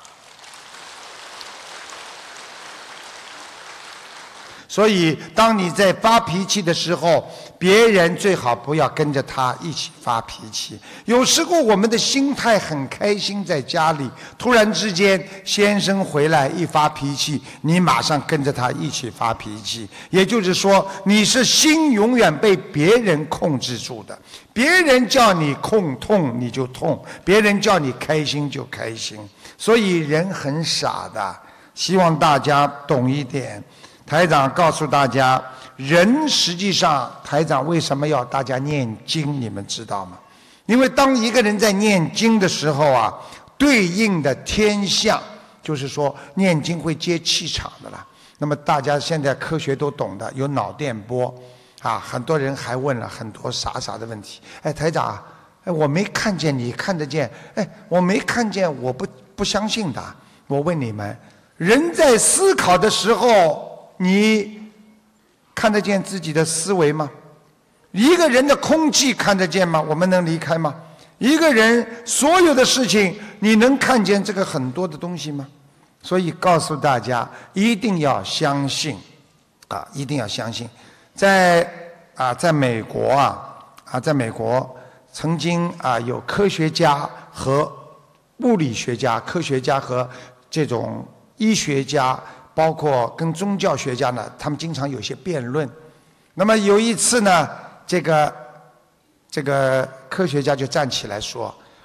所以当你在发脾气的时候，别人最好不要跟着他一起发脾气。有时候我们的心态很开心，在家里突然之间先生回来一发脾气，你马上跟着他一起发脾气，也就是说你是心永远被别人控制住的，别人叫你痛你就痛，别人叫你开心就开心。所以人很傻的，希望大家懂一点。台长告诉大家，人实际上，台长为什么要大家念经，你们知道吗？因为当一个人在念经的时候对应的天象，就是说念经会接气场的啦。那么大家现在科学都懂的，有脑电波很多人还问了很多傻的问题。台长我没看见，你看得见？我没看见，我不相信的。我问你们，人在思考的时候，你看得见自己的思维吗？一个人的空气看得见吗？我们能离开吗？一个人所有的事情，你能看见这个很多的东西吗？所以告诉大家，一定要相信一定要相信。在美国在美国曾经有科学家和物理学家、科学家和这种医学家，包括跟宗教学家呢，他们经常有些辩论。那么有一次呢，这个科学家就站起来说，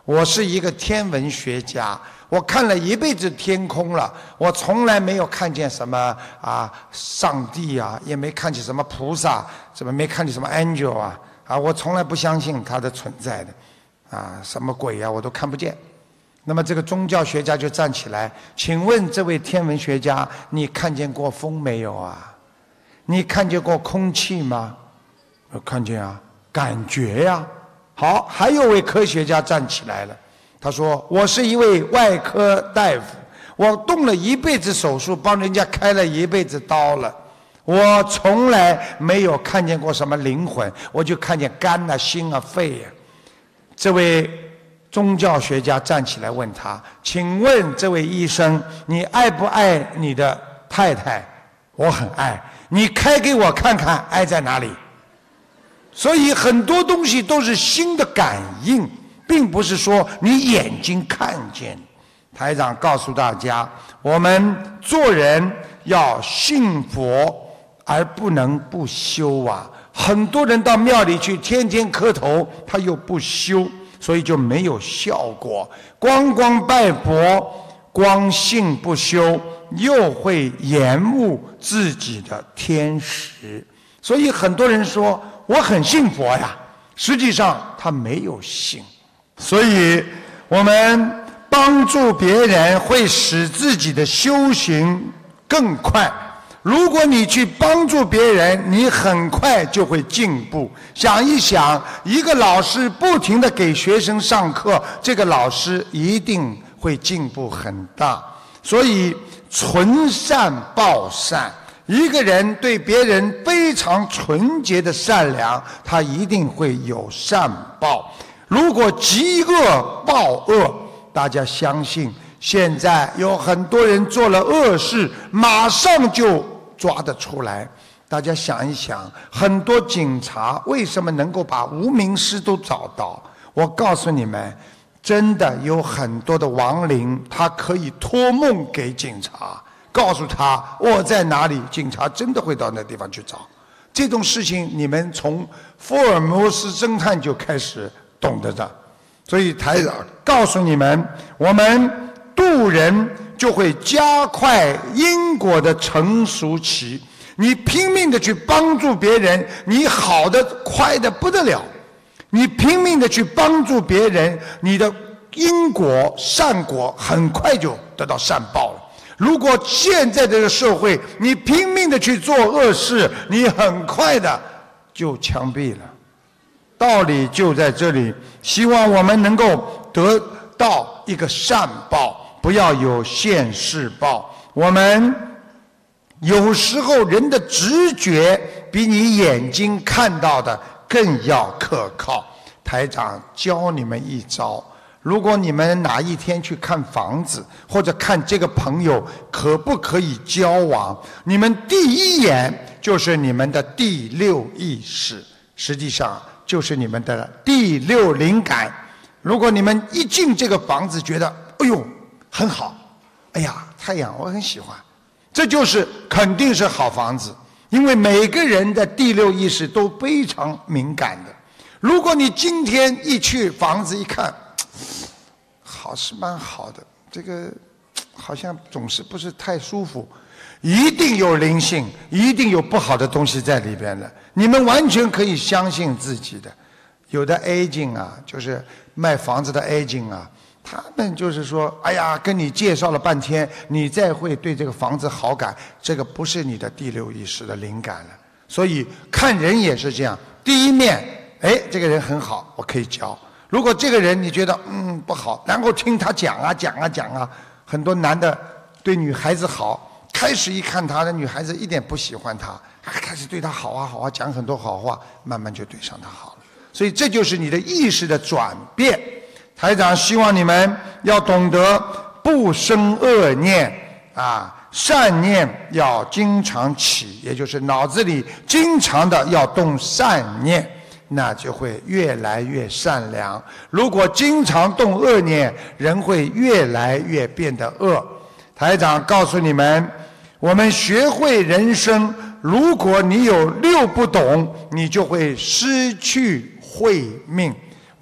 我是一个天文学家，我看了一辈子天空了，我从来没有看见什么上帝啊，也没看见什么菩萨，怎么没看见什么 angel 啊？我从来不相信它的存在的，什么鬼啊，我都看不见。那么这个宗教学家就站起来，请问这位天文学家，你看见过风没有啊？你看见过空气吗？看见啊，感觉呀。好，还有位科学家站起来了，他说：“我是一位外科大夫，我动了一辈子手术，帮人家开了一辈子刀了，我从来没有看见过什么灵魂，我就看见肝啊、心啊、肺啊。”这位宗教学家站起来问他：“请问这位医生，你爱不爱你的太太？”“我很爱。”“你开给我看看，爱在哪里？”所以很多东西都是心的感应，并不是说你眼睛看见。台长告诉大家，我们做人要信佛，而不能不修啊。很多人到庙里去，天天磕头，他又不修，所以就没有效果。光拜佛，光信不修，又会延误自己的天时。所以很多人说我很信佛呀，实际上他没有信。所以我们帮助别人会使自己的修行更快。如果你去帮助别人，你很快就会进步。想一想，一个老师不停地给学生上课，这个老师一定会进步很大。所以存善报善，一个人对别人非常纯洁的善良，他一定会有善报。如果积恶报恶，大家相信现在有很多人做了恶事，马上就抓得出来。大家想一想，很多警察为什么能够把无名尸都找到？我告诉你们，真的有很多的亡灵，他可以托梦给警察，告诉他我在哪里，警察真的会到那地方去找。这种事情你们从福尔摩斯侦探就开始懂得的。所以台长告诉你们，我们度人就会加快因果的成熟期。你拼命的去帮助别人，你好的快的不得了。你拼命的去帮助别人，你的因果善果很快就得到善报了。如果现在这个社会你拼命的去做恶事，你很快的就枪毙了。道理就在这里，希望我们能够得到一个善报，不要有现世报。我们有时候人的直觉比你眼睛看到的更要可靠。台长教你们一招，如果你们哪一天去看房子，或者看这个朋友可不可以交往，你们第一眼就是你们的第六意识，实际上就是你们的第六灵感。如果你们一进这个房子觉得哎呦很好，哎呀太阳我很喜欢，这就是肯定是好房子。因为每个人的第六意识都非常敏感的。如果你今天一去房子一看，好是蛮好的，这个好像总是不是太舒服，一定有灵性，一定有不好的东西在里边的。你们完全可以相信自己的。有的 agent 啊，就是卖房子的 agent 啊，他们就是说，哎呀，跟你介绍了半天，你再会对这个房子好感，这个不是你的第六意识的灵感了。所以看人也是这样，第一面，哎，这个人很好，我可以交。如果这个人你觉得不好，然后听他讲啊，很多男的对女孩子好，开始一看他的女孩子一点不喜欢他，开始对他好啊，讲很多好话，慢慢就对上他好了。所以这就是你的意识的转变。台长希望你们要懂得不生恶念啊，善念要经常起，也就是脑子里经常的要动善念，那就会越来越善良。如果经常动恶念，人会越来越变得恶。台长告诉你们，我们学会人生，如果你有六不懂，你就会失去慧命。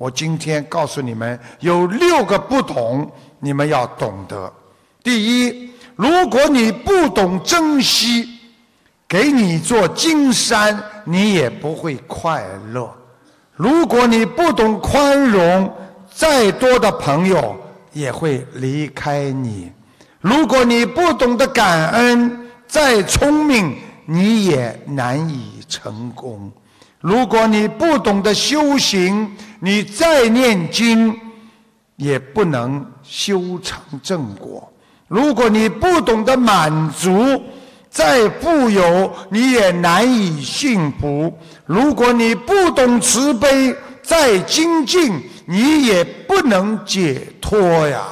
我今天告诉你们，有6个不懂，你们要懂得。第一，如果你不懂珍惜，给你座金山，你也不会快乐。如果你不懂宽容，再多的朋友也会离开你。如果你不懂得感恩，再聪明你也难以成功。如果你不懂得修行，你再念经也不能修成正果。如果你不懂得满足，再富有你也难以幸福。如果你不懂慈悲，再精进你也不能解脱呀。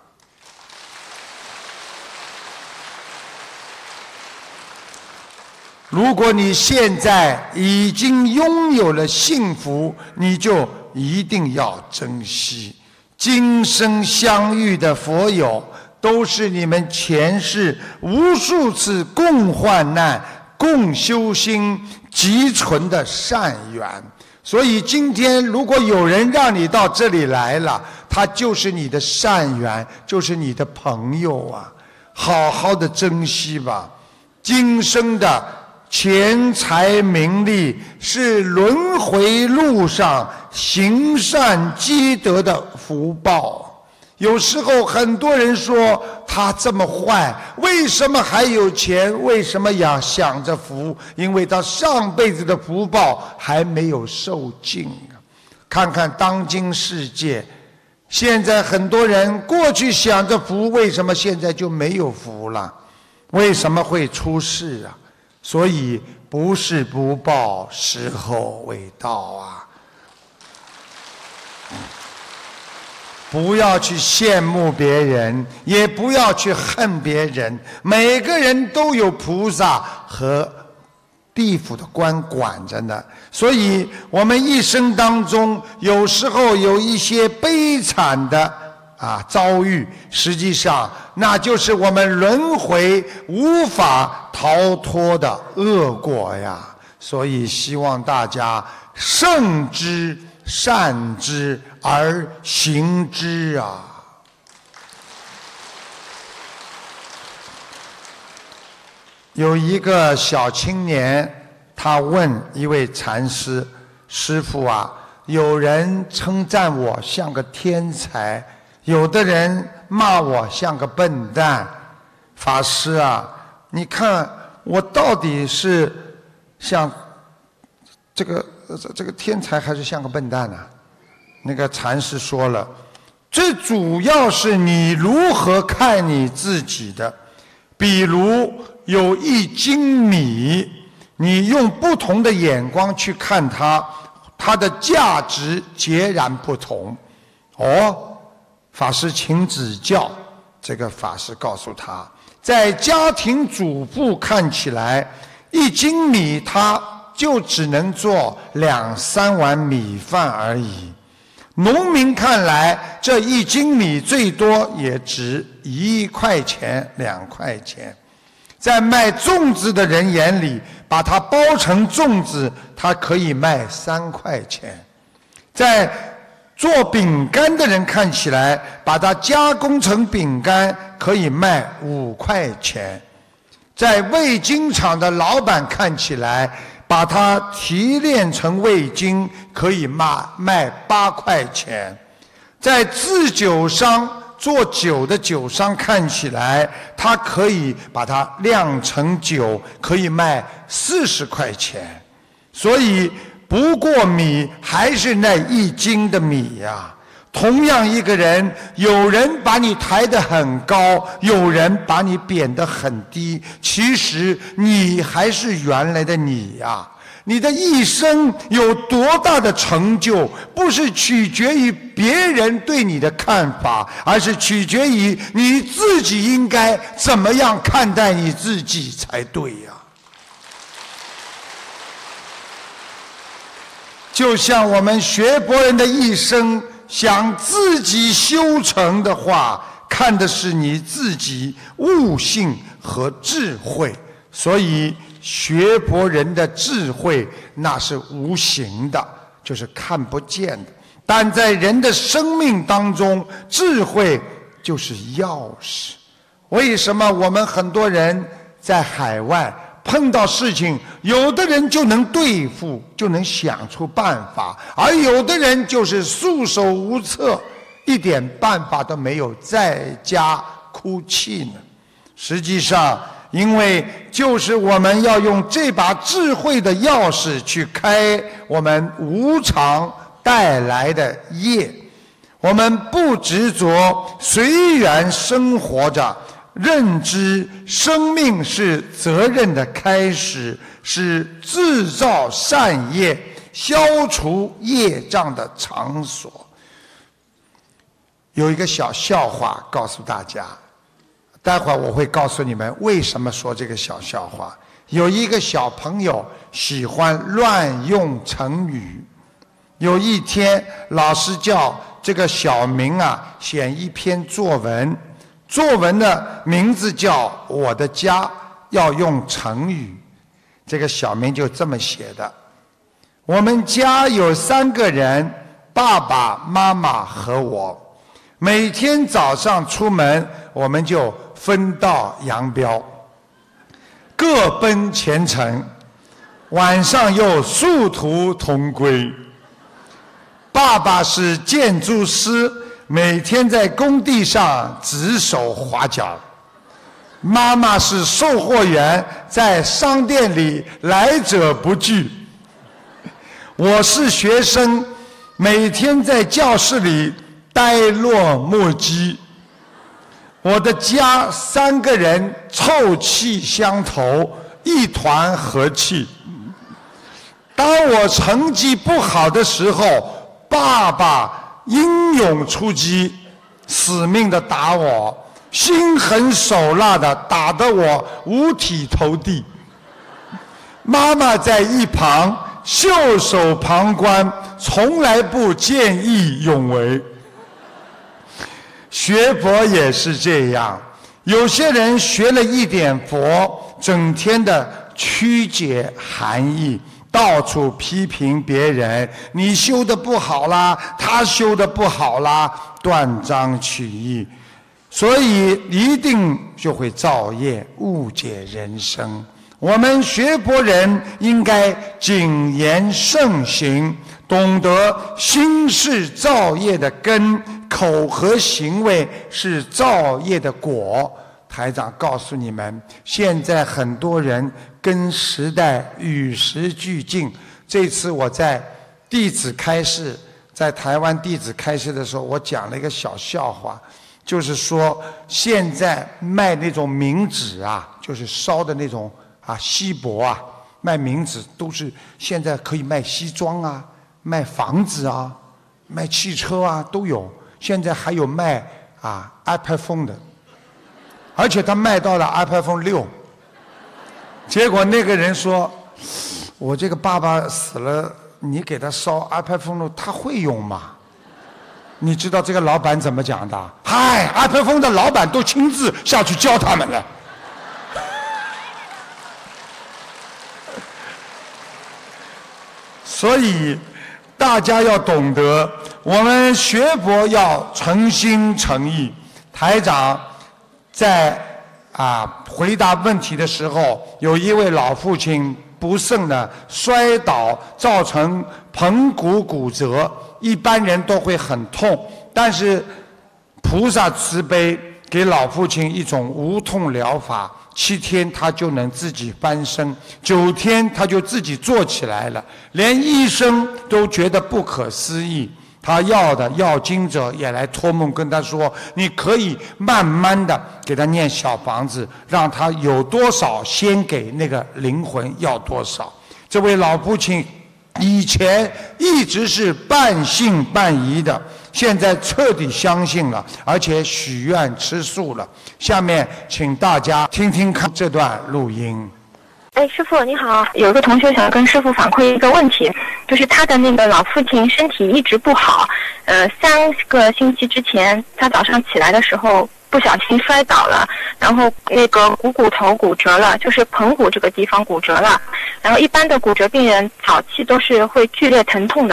如果你现在已经拥有了幸福，你就一定要珍惜。今生相遇的佛友，都是你们前世无数次共患难、共修心积存的善缘。所以今天如果有人让你到这里来了，他就是你的善缘，就是你的朋友啊，好好的珍惜吧。今生的钱财名利是轮回路上行善积德的福报。有时候很多人说他这么坏，为什么还有钱？为什么要想着福？因为他上辈子的福报还没有受尽啊！看看当今世界，现在很多人过去想着福，为什么现在就没有福了？为什么会出事啊？所以不是不报，时候未到啊！不要去羡慕别人，也不要去恨别人。每个人都有菩萨和地府的官管着呢。所以我们一生当中，有时候有一些悲惨的遭遇，实际上那就是我们轮回无法逃脱的恶果呀。所以希望大家慎之善之而行之啊！有一个小青年，他问一位禅师：“师父啊，有人称赞我像个天才，有的人骂我像个笨蛋。法师啊，你看我到底是像这个天才还是像个笨蛋呢？”那个禅师说了，最主要是你如何看你自己的。比如有1斤米，你用不同的眼光去看它，它的价值截然不同。哦，法师请指教。这个法师告诉他，在家庭主妇看起来，1斤米它就只能做2、3碗米饭而已。农民看来，这1斤米最多也值1块钱、2块钱。在卖粽子的人眼里，把它包成粽子，它可以卖3块钱。在做饼干的人看起来，把它加工成饼干可以卖5块钱。在味精厂的老板看起来，把它提炼成味精可以卖8块钱。在制酒商做酒的酒商看起来，他可以把它酿成酒，可以卖40块钱。所以不过米还是那1斤的米呀。同样一个人，有人把你抬得很高，有人把你贬得很低，其实你还是原来的你呀。你的一生有多大的成就，不是取决于别人对你的看法，而是取决于你自己应该怎么样看待你自己才对呀。就像我们学佛人的一生，想自己修成的话，看的是你自己悟性和智慧。所以学佛人的智慧那是无形的，就是看不见的。 但在人的生命当中，智慧就是钥匙。为什么我们很多人在海外碰到事情，有的人就能对付，就能想出办法，而有的人就是束手无策，一点办法都没有，在家哭泣呢？实际上，因为就是我们要用这把智慧的钥匙去开我们无常带来的业，我们不执着，随缘生活着，认知生命是责任的开始，是制造善业、消除业障的场所。有一个小笑话告诉大家，待会儿我会告诉你们为什么说这个小笑话。有一个小朋友喜欢乱用成语，有一天老师叫这个小明写一篇作文，作文的名字叫《我的家》，要用成语。这个小明就这么写的：我们家有3个人，爸爸妈妈和我，每天早上出门我们就分道扬镳，各奔前程，晚上又殊途同归。爸爸是建筑师，每天在工地上指手画脚；妈妈是售货员，在商店里来者不拒。我是学生，每天在教室里呆若木鸡。我的家3个人臭气相投，一团和气。当我成绩不好的时候，爸爸英勇出击，死命地打我，心狠手辣地打得我五体投地。妈妈在一旁袖手旁观，从来不见义勇为。学佛也是这样，有些人学了一点佛，整天的曲解含义，到处批评别人，你修得不好啦，他修得不好啦，断章取义，所以一定就会造业，误解人生。我们学佛人应该谨言慎行，懂得心是造业的根，口和行为是造业的果。台长告诉你们，现在很多人跟时代与时俱进。这次我在弟子开示，在台湾弟子开示的时候，我讲了一个小笑话，就是说现在卖那种冥纸就是烧的那种锡箔卖冥纸都是现在可以卖西装卖房子卖汽车都有。现在还有卖iPhone 的，而且他卖到了 iPhone 6。结果那个人说：“我这个爸爸死了，你给他烧 iPhone 6，他会用吗？”你知道这个老板怎么讲的？嗨，iPhone 的老板都亲自下去教他们了。所以大家要懂得，我们学佛要诚心诚意。台长在回答问题的时候，有一位老父亲不慎的摔倒，造成盆骨骨折，一般人都会很痛，但是菩萨慈悲，给老父亲一种无痛疗法，7天他就能自己翻身，9天他就自己坐起来了，连医生都觉得不可思议。他要经者也来托梦跟他说，你可以慢慢的给他念小房子，让他有多少先给那个灵魂要多少。这位老父亲以前一直是半信半疑的，现在彻底相信了，而且许愿吃素了。下面请大家听听看这段录音。 师父你好，有个同学想跟师父反馈一个问题，就是他的那个老父亲身体一直不好，3个星期之前他早上起来的时候不小心摔倒了，然后那个股头骨折了，就是盆骨这个地方骨折了。然后一般的骨折病人早期都是会剧烈疼痛的，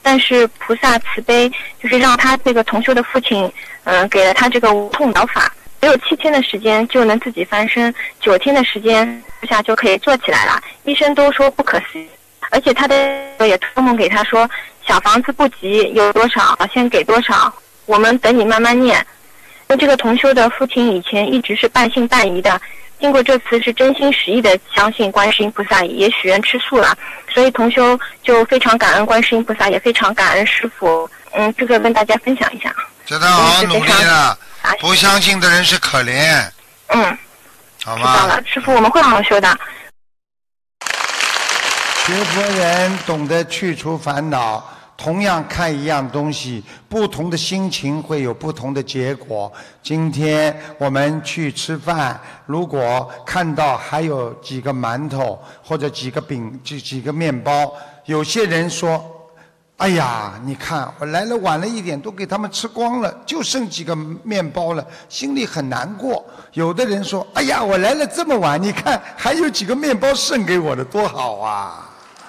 但是菩萨慈悲，就是让他这个同修的父亲，给了他这个无痛疗法，只有7天的时间就能自己翻身，9天的时间下就可以坐起来了。医生都说不可思议，而且他的也托梦给他说，小房子不急，有多少先给多少，我们等你慢慢念。因为这个同修的父亲以前一直是半信半疑的，经过这次是真心实意的相信观世音菩萨，也许愿吃素了，所以同修就非常感恩观世音菩萨，也非常感恩师父。这个跟大家分享一下。 知道好好努力了，不相信的人是可怜。好吗？ 知道了，师父，我们会好好修的。 学佛人懂得去除烦恼，同样看一样东西，不同的心情会有不同的结果。今天我们去吃饭，如果看到还有几个馒头或者几个饼、几个面包，有些人说，哎呀，你看我来了晚了一点，都给他们吃光了，就剩几个面包了，心里很难过。有的人说，哎呀，我来了这么晚，你看还有几个面包剩给我的，多好啊。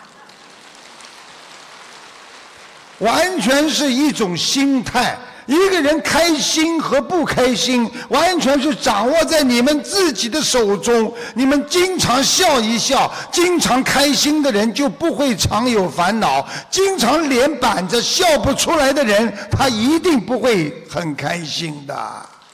完全是一种心态，一个人开心和不开心完全是掌握在你们自己的手中。你们经常笑一笑，经常开心的人就不会常有烦恼，经常脸板着笑不出来的人，他一定不会很开心的。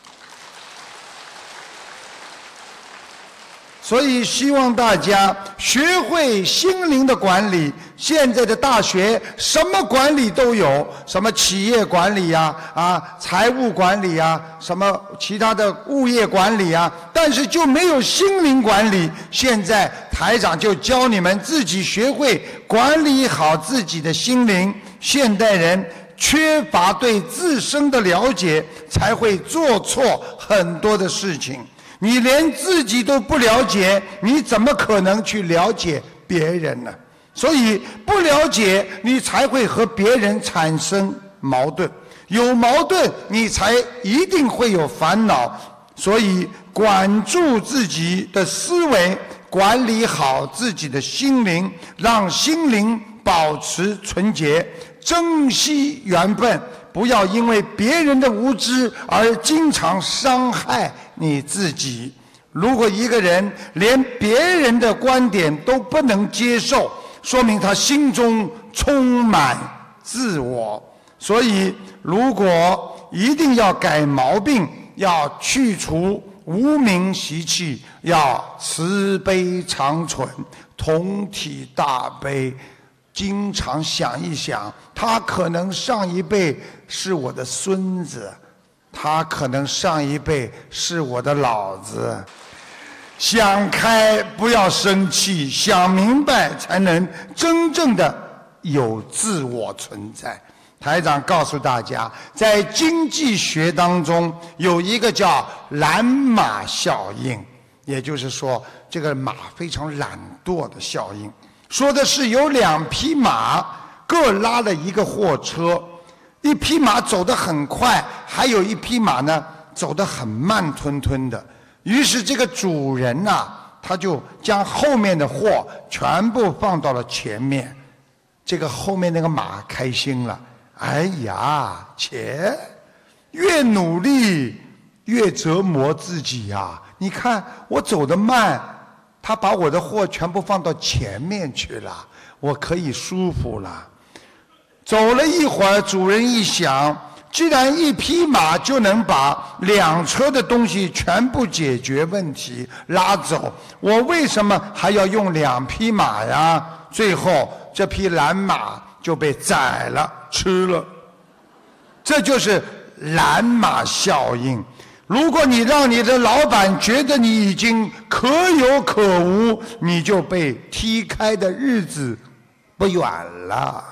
所以希望大家学会心灵的管理。现在的大学什么管理都有，什么企业管理呀、财务管理呀、什么其他的物业管理啊，但是就没有心灵管理。现在台长就教你们自己学会管理好自己的心灵。现代人缺乏对自身的了解，才会做错很多的事情。你连自己都不了解，你怎么可能去了解别人呢？所以不了解，你才会和别人产生矛盾，有矛盾你才一定会有烦恼。所以管住自己的思维，管理好自己的心灵，让心灵保持纯洁，珍惜缘分，不要因为别人的无知而经常伤害你自己。如果一个人连别人的观点都不能接受，说明他心中充满自我。所以如果一定要改毛病，要去除无明习气，要慈悲长存，同体大悲。经常想一想，他可能上一辈是我的孙子，他可能上一辈是我的老子。想开，不要生气，想明白，才能真正的有自我存在。台长告诉大家，在经济学当中有一个叫懒马效应，也就是说这个马非常懒惰的效应。说的是有2匹马各拉了一个货车，一匹马走得很快，还有一匹马呢走得很慢吞吞的。于是这个主人他就将后面的货全部放到了前面。这个后面那个马开心了，哎呀，越努力越折磨自己呀！你看我走得慢，他把我的货全部放到前面去了，我可以舒服了。走了一会儿，主人一想，既然一匹马就能把2车的东西全部解决问题拉走，我为什么还要用2匹马呀？最后这匹懒马就被宰了吃了。这就是懒马效应。如果你让你的老板觉得你已经可有可无，你就被踢开的日子不远了。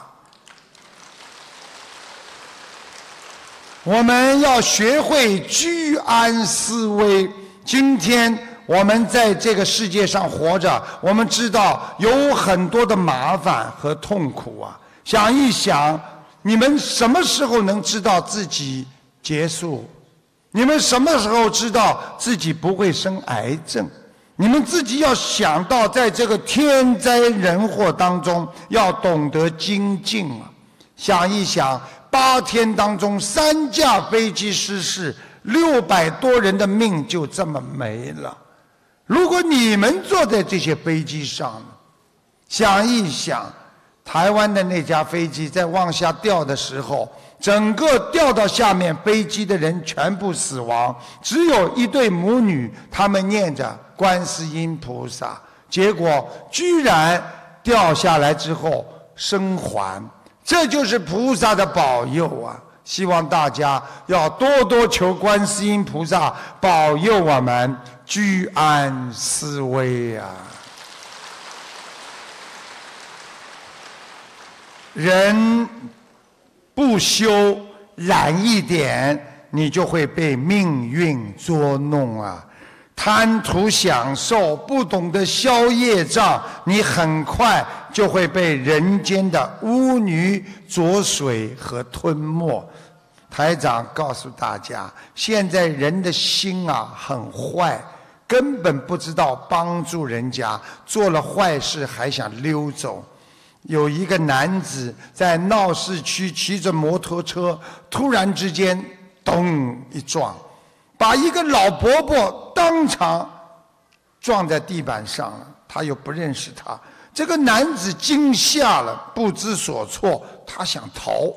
我们要学会居安思危。今天我们在这个世界上活着，我们知道有很多的麻烦和痛苦啊。想一想，你们什么时候能知道自己结束？你们什么时候知道自己不会生癌症？你们自己要想到，在这个天灾人祸当中，要懂得精进啊。 想一想，8天当中3架飞机失事，600多人的命就这么没了。如果你们坐在这些飞机上，想一想，台湾的那架飞机在往下掉的时候，整个掉到下面，飞机的人全部死亡，只有一对母女，他们念着观世音菩萨，结果居然掉下来之后生还，这就是菩萨的保佑啊！希望大家要多多求观世音菩萨保佑我们居安思危啊！人不修懒一点，你就会被命运捉弄啊！贪图享受，不懂得消业障，你很快就会被人间的污泥浊水和吞没。台长告诉大家，现在人的心啊很坏，根本不知道帮助人家，做了坏事还想溜走。有一个男子在闹市区骑着摩托车，突然之间咚一撞，把一个老伯伯当场撞在地板上了，他又不认识他。这个男子惊吓了，不知所措，他想逃，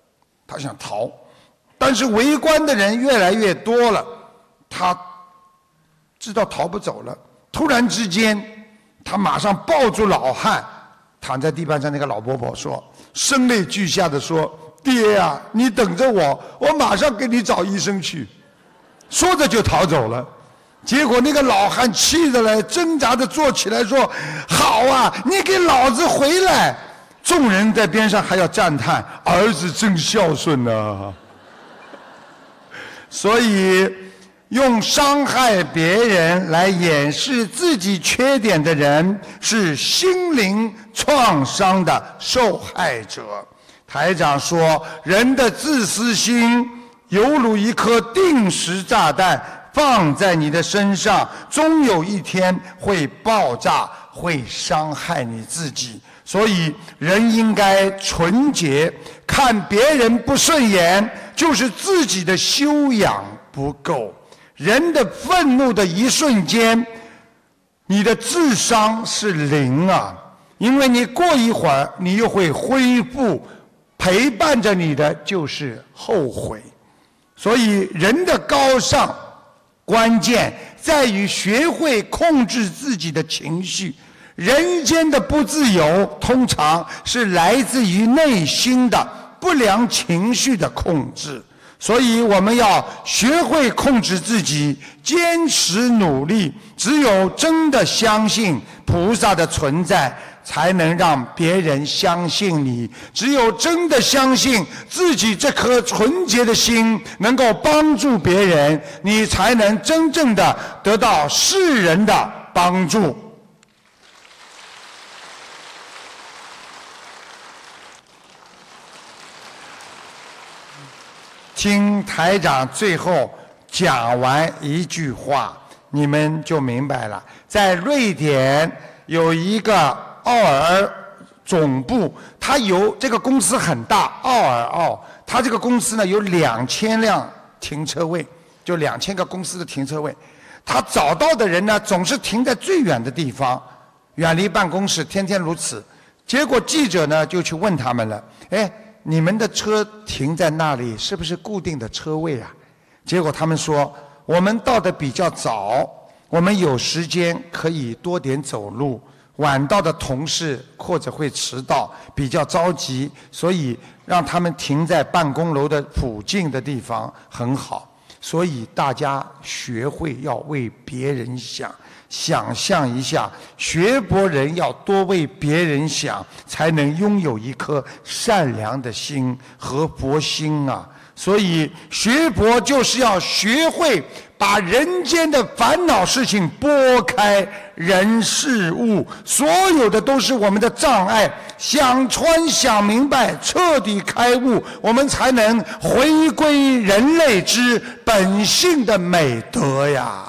但是围观的人越来越多了，他知道逃不走了。突然之间，他马上抱住老汉，躺在地板上。那个老伯伯说，声泪俱下的说：“爹呀，你等着我，我马上给你找医生去。”说着就逃走了。结果那个老汉气得来，挣扎着坐起来说：“好啊，你给老子回来！”众人在边上还要赞叹：“儿子真孝顺啊！”所以，用伤害别人来掩饰自己缺点的人，是心灵创伤的受害者。台长说，人的自私心犹如一颗定时炸弹，放在你的身上，终有一天会爆炸，会伤害你自己。所以人应该纯洁，看别人不顺眼，就是自己的修养不够。人的愤怒的一瞬间，你的智商是0啊，因为你过一会儿你又会恢复，陪伴着你的就是后悔。所以人的高尚关键在于学会控制自己的情绪。人间的不自由通常是来自于内心的不良情绪的控制，所以我们要学会控制自己，坚持努力。只有真的相信菩萨的存在，才能让别人相信你。只有真的相信自己这颗纯洁的心能够帮助别人，你才能真正的得到世人的帮助。听台长最后讲完一句话，你们就明白了。在瑞典有一个奥尔总部，它有这个公司很大，奥尔奥，它这个公司呢有2000辆停车位，就2000个公司的停车位。他找到的人呢，总是停在最远的地方，远离办公室，天天如此。结果记者呢就去问他们了，你们的车停在那里是不是固定的车位啊？结果他们说，我们到的比较早，我们有时间可以多点走路，晚到的同事或者会迟到，比较着急，所以让他们停在办公楼的附近的地方很好。所以大家学会要为别人想，想象一下，学佛人要多为别人想，才能拥有一颗善良的心和佛心啊！所以学佛就是要学会把人间的烦恼事情拨开，人事物所有的都是我们的障碍，想穿想明白，彻底开悟，我们才能回归人类之本性的美德呀！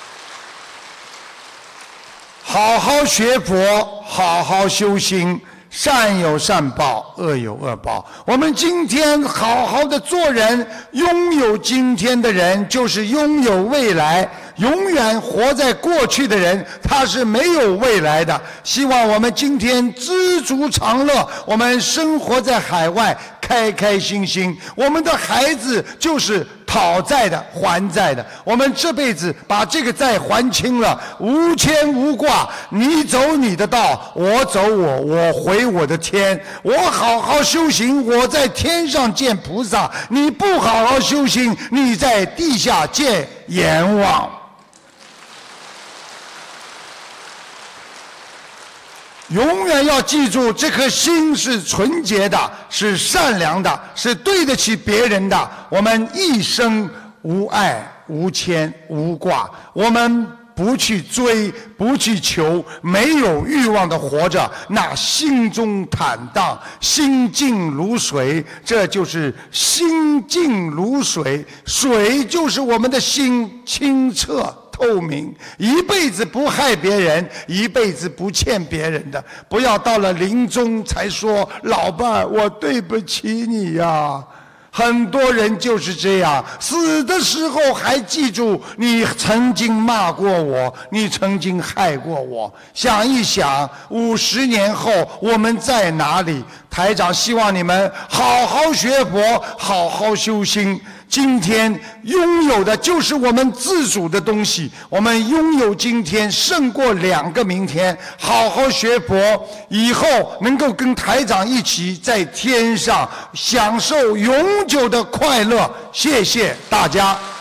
好好学佛，好好修心， 善有善报，恶有恶报。我们今天好好的做人，拥有今天的人就是拥有未来。永远活在过去的人，他是没有未来的。希望我们今天知足常乐，我们生活在海外开开心心。我们的孩子就是讨债的还债的，我们这辈子把这个债还清了，无牵无挂，你走你的道，我走我回我的天。我好好修行，我在天上见菩萨，你不好好修行，你在地下见阎王。永远要记住，这颗心是纯洁的，是善良的，是对得起别人的。我们一生无爱无牵无挂，我们不去追，不去求，没有欲望的活着，那心中坦荡，心静如水。这就是心静如水，水就是我们的心清澈透明，一辈子不害别人，一辈子不欠别人的。不要到了临终才说老伴儿，我对不起你呀。很多人就是这样，死的时候还记住你曾经骂过我，你曾经害过我。想一想，50年后我们在哪里？台长希望你们好好学佛，好好修心。今天拥有的就是我们自主的东西，我们拥有今天胜过2个明天。好好学佛，以后能够跟台长一起在天上享受永久的快乐。谢谢大家。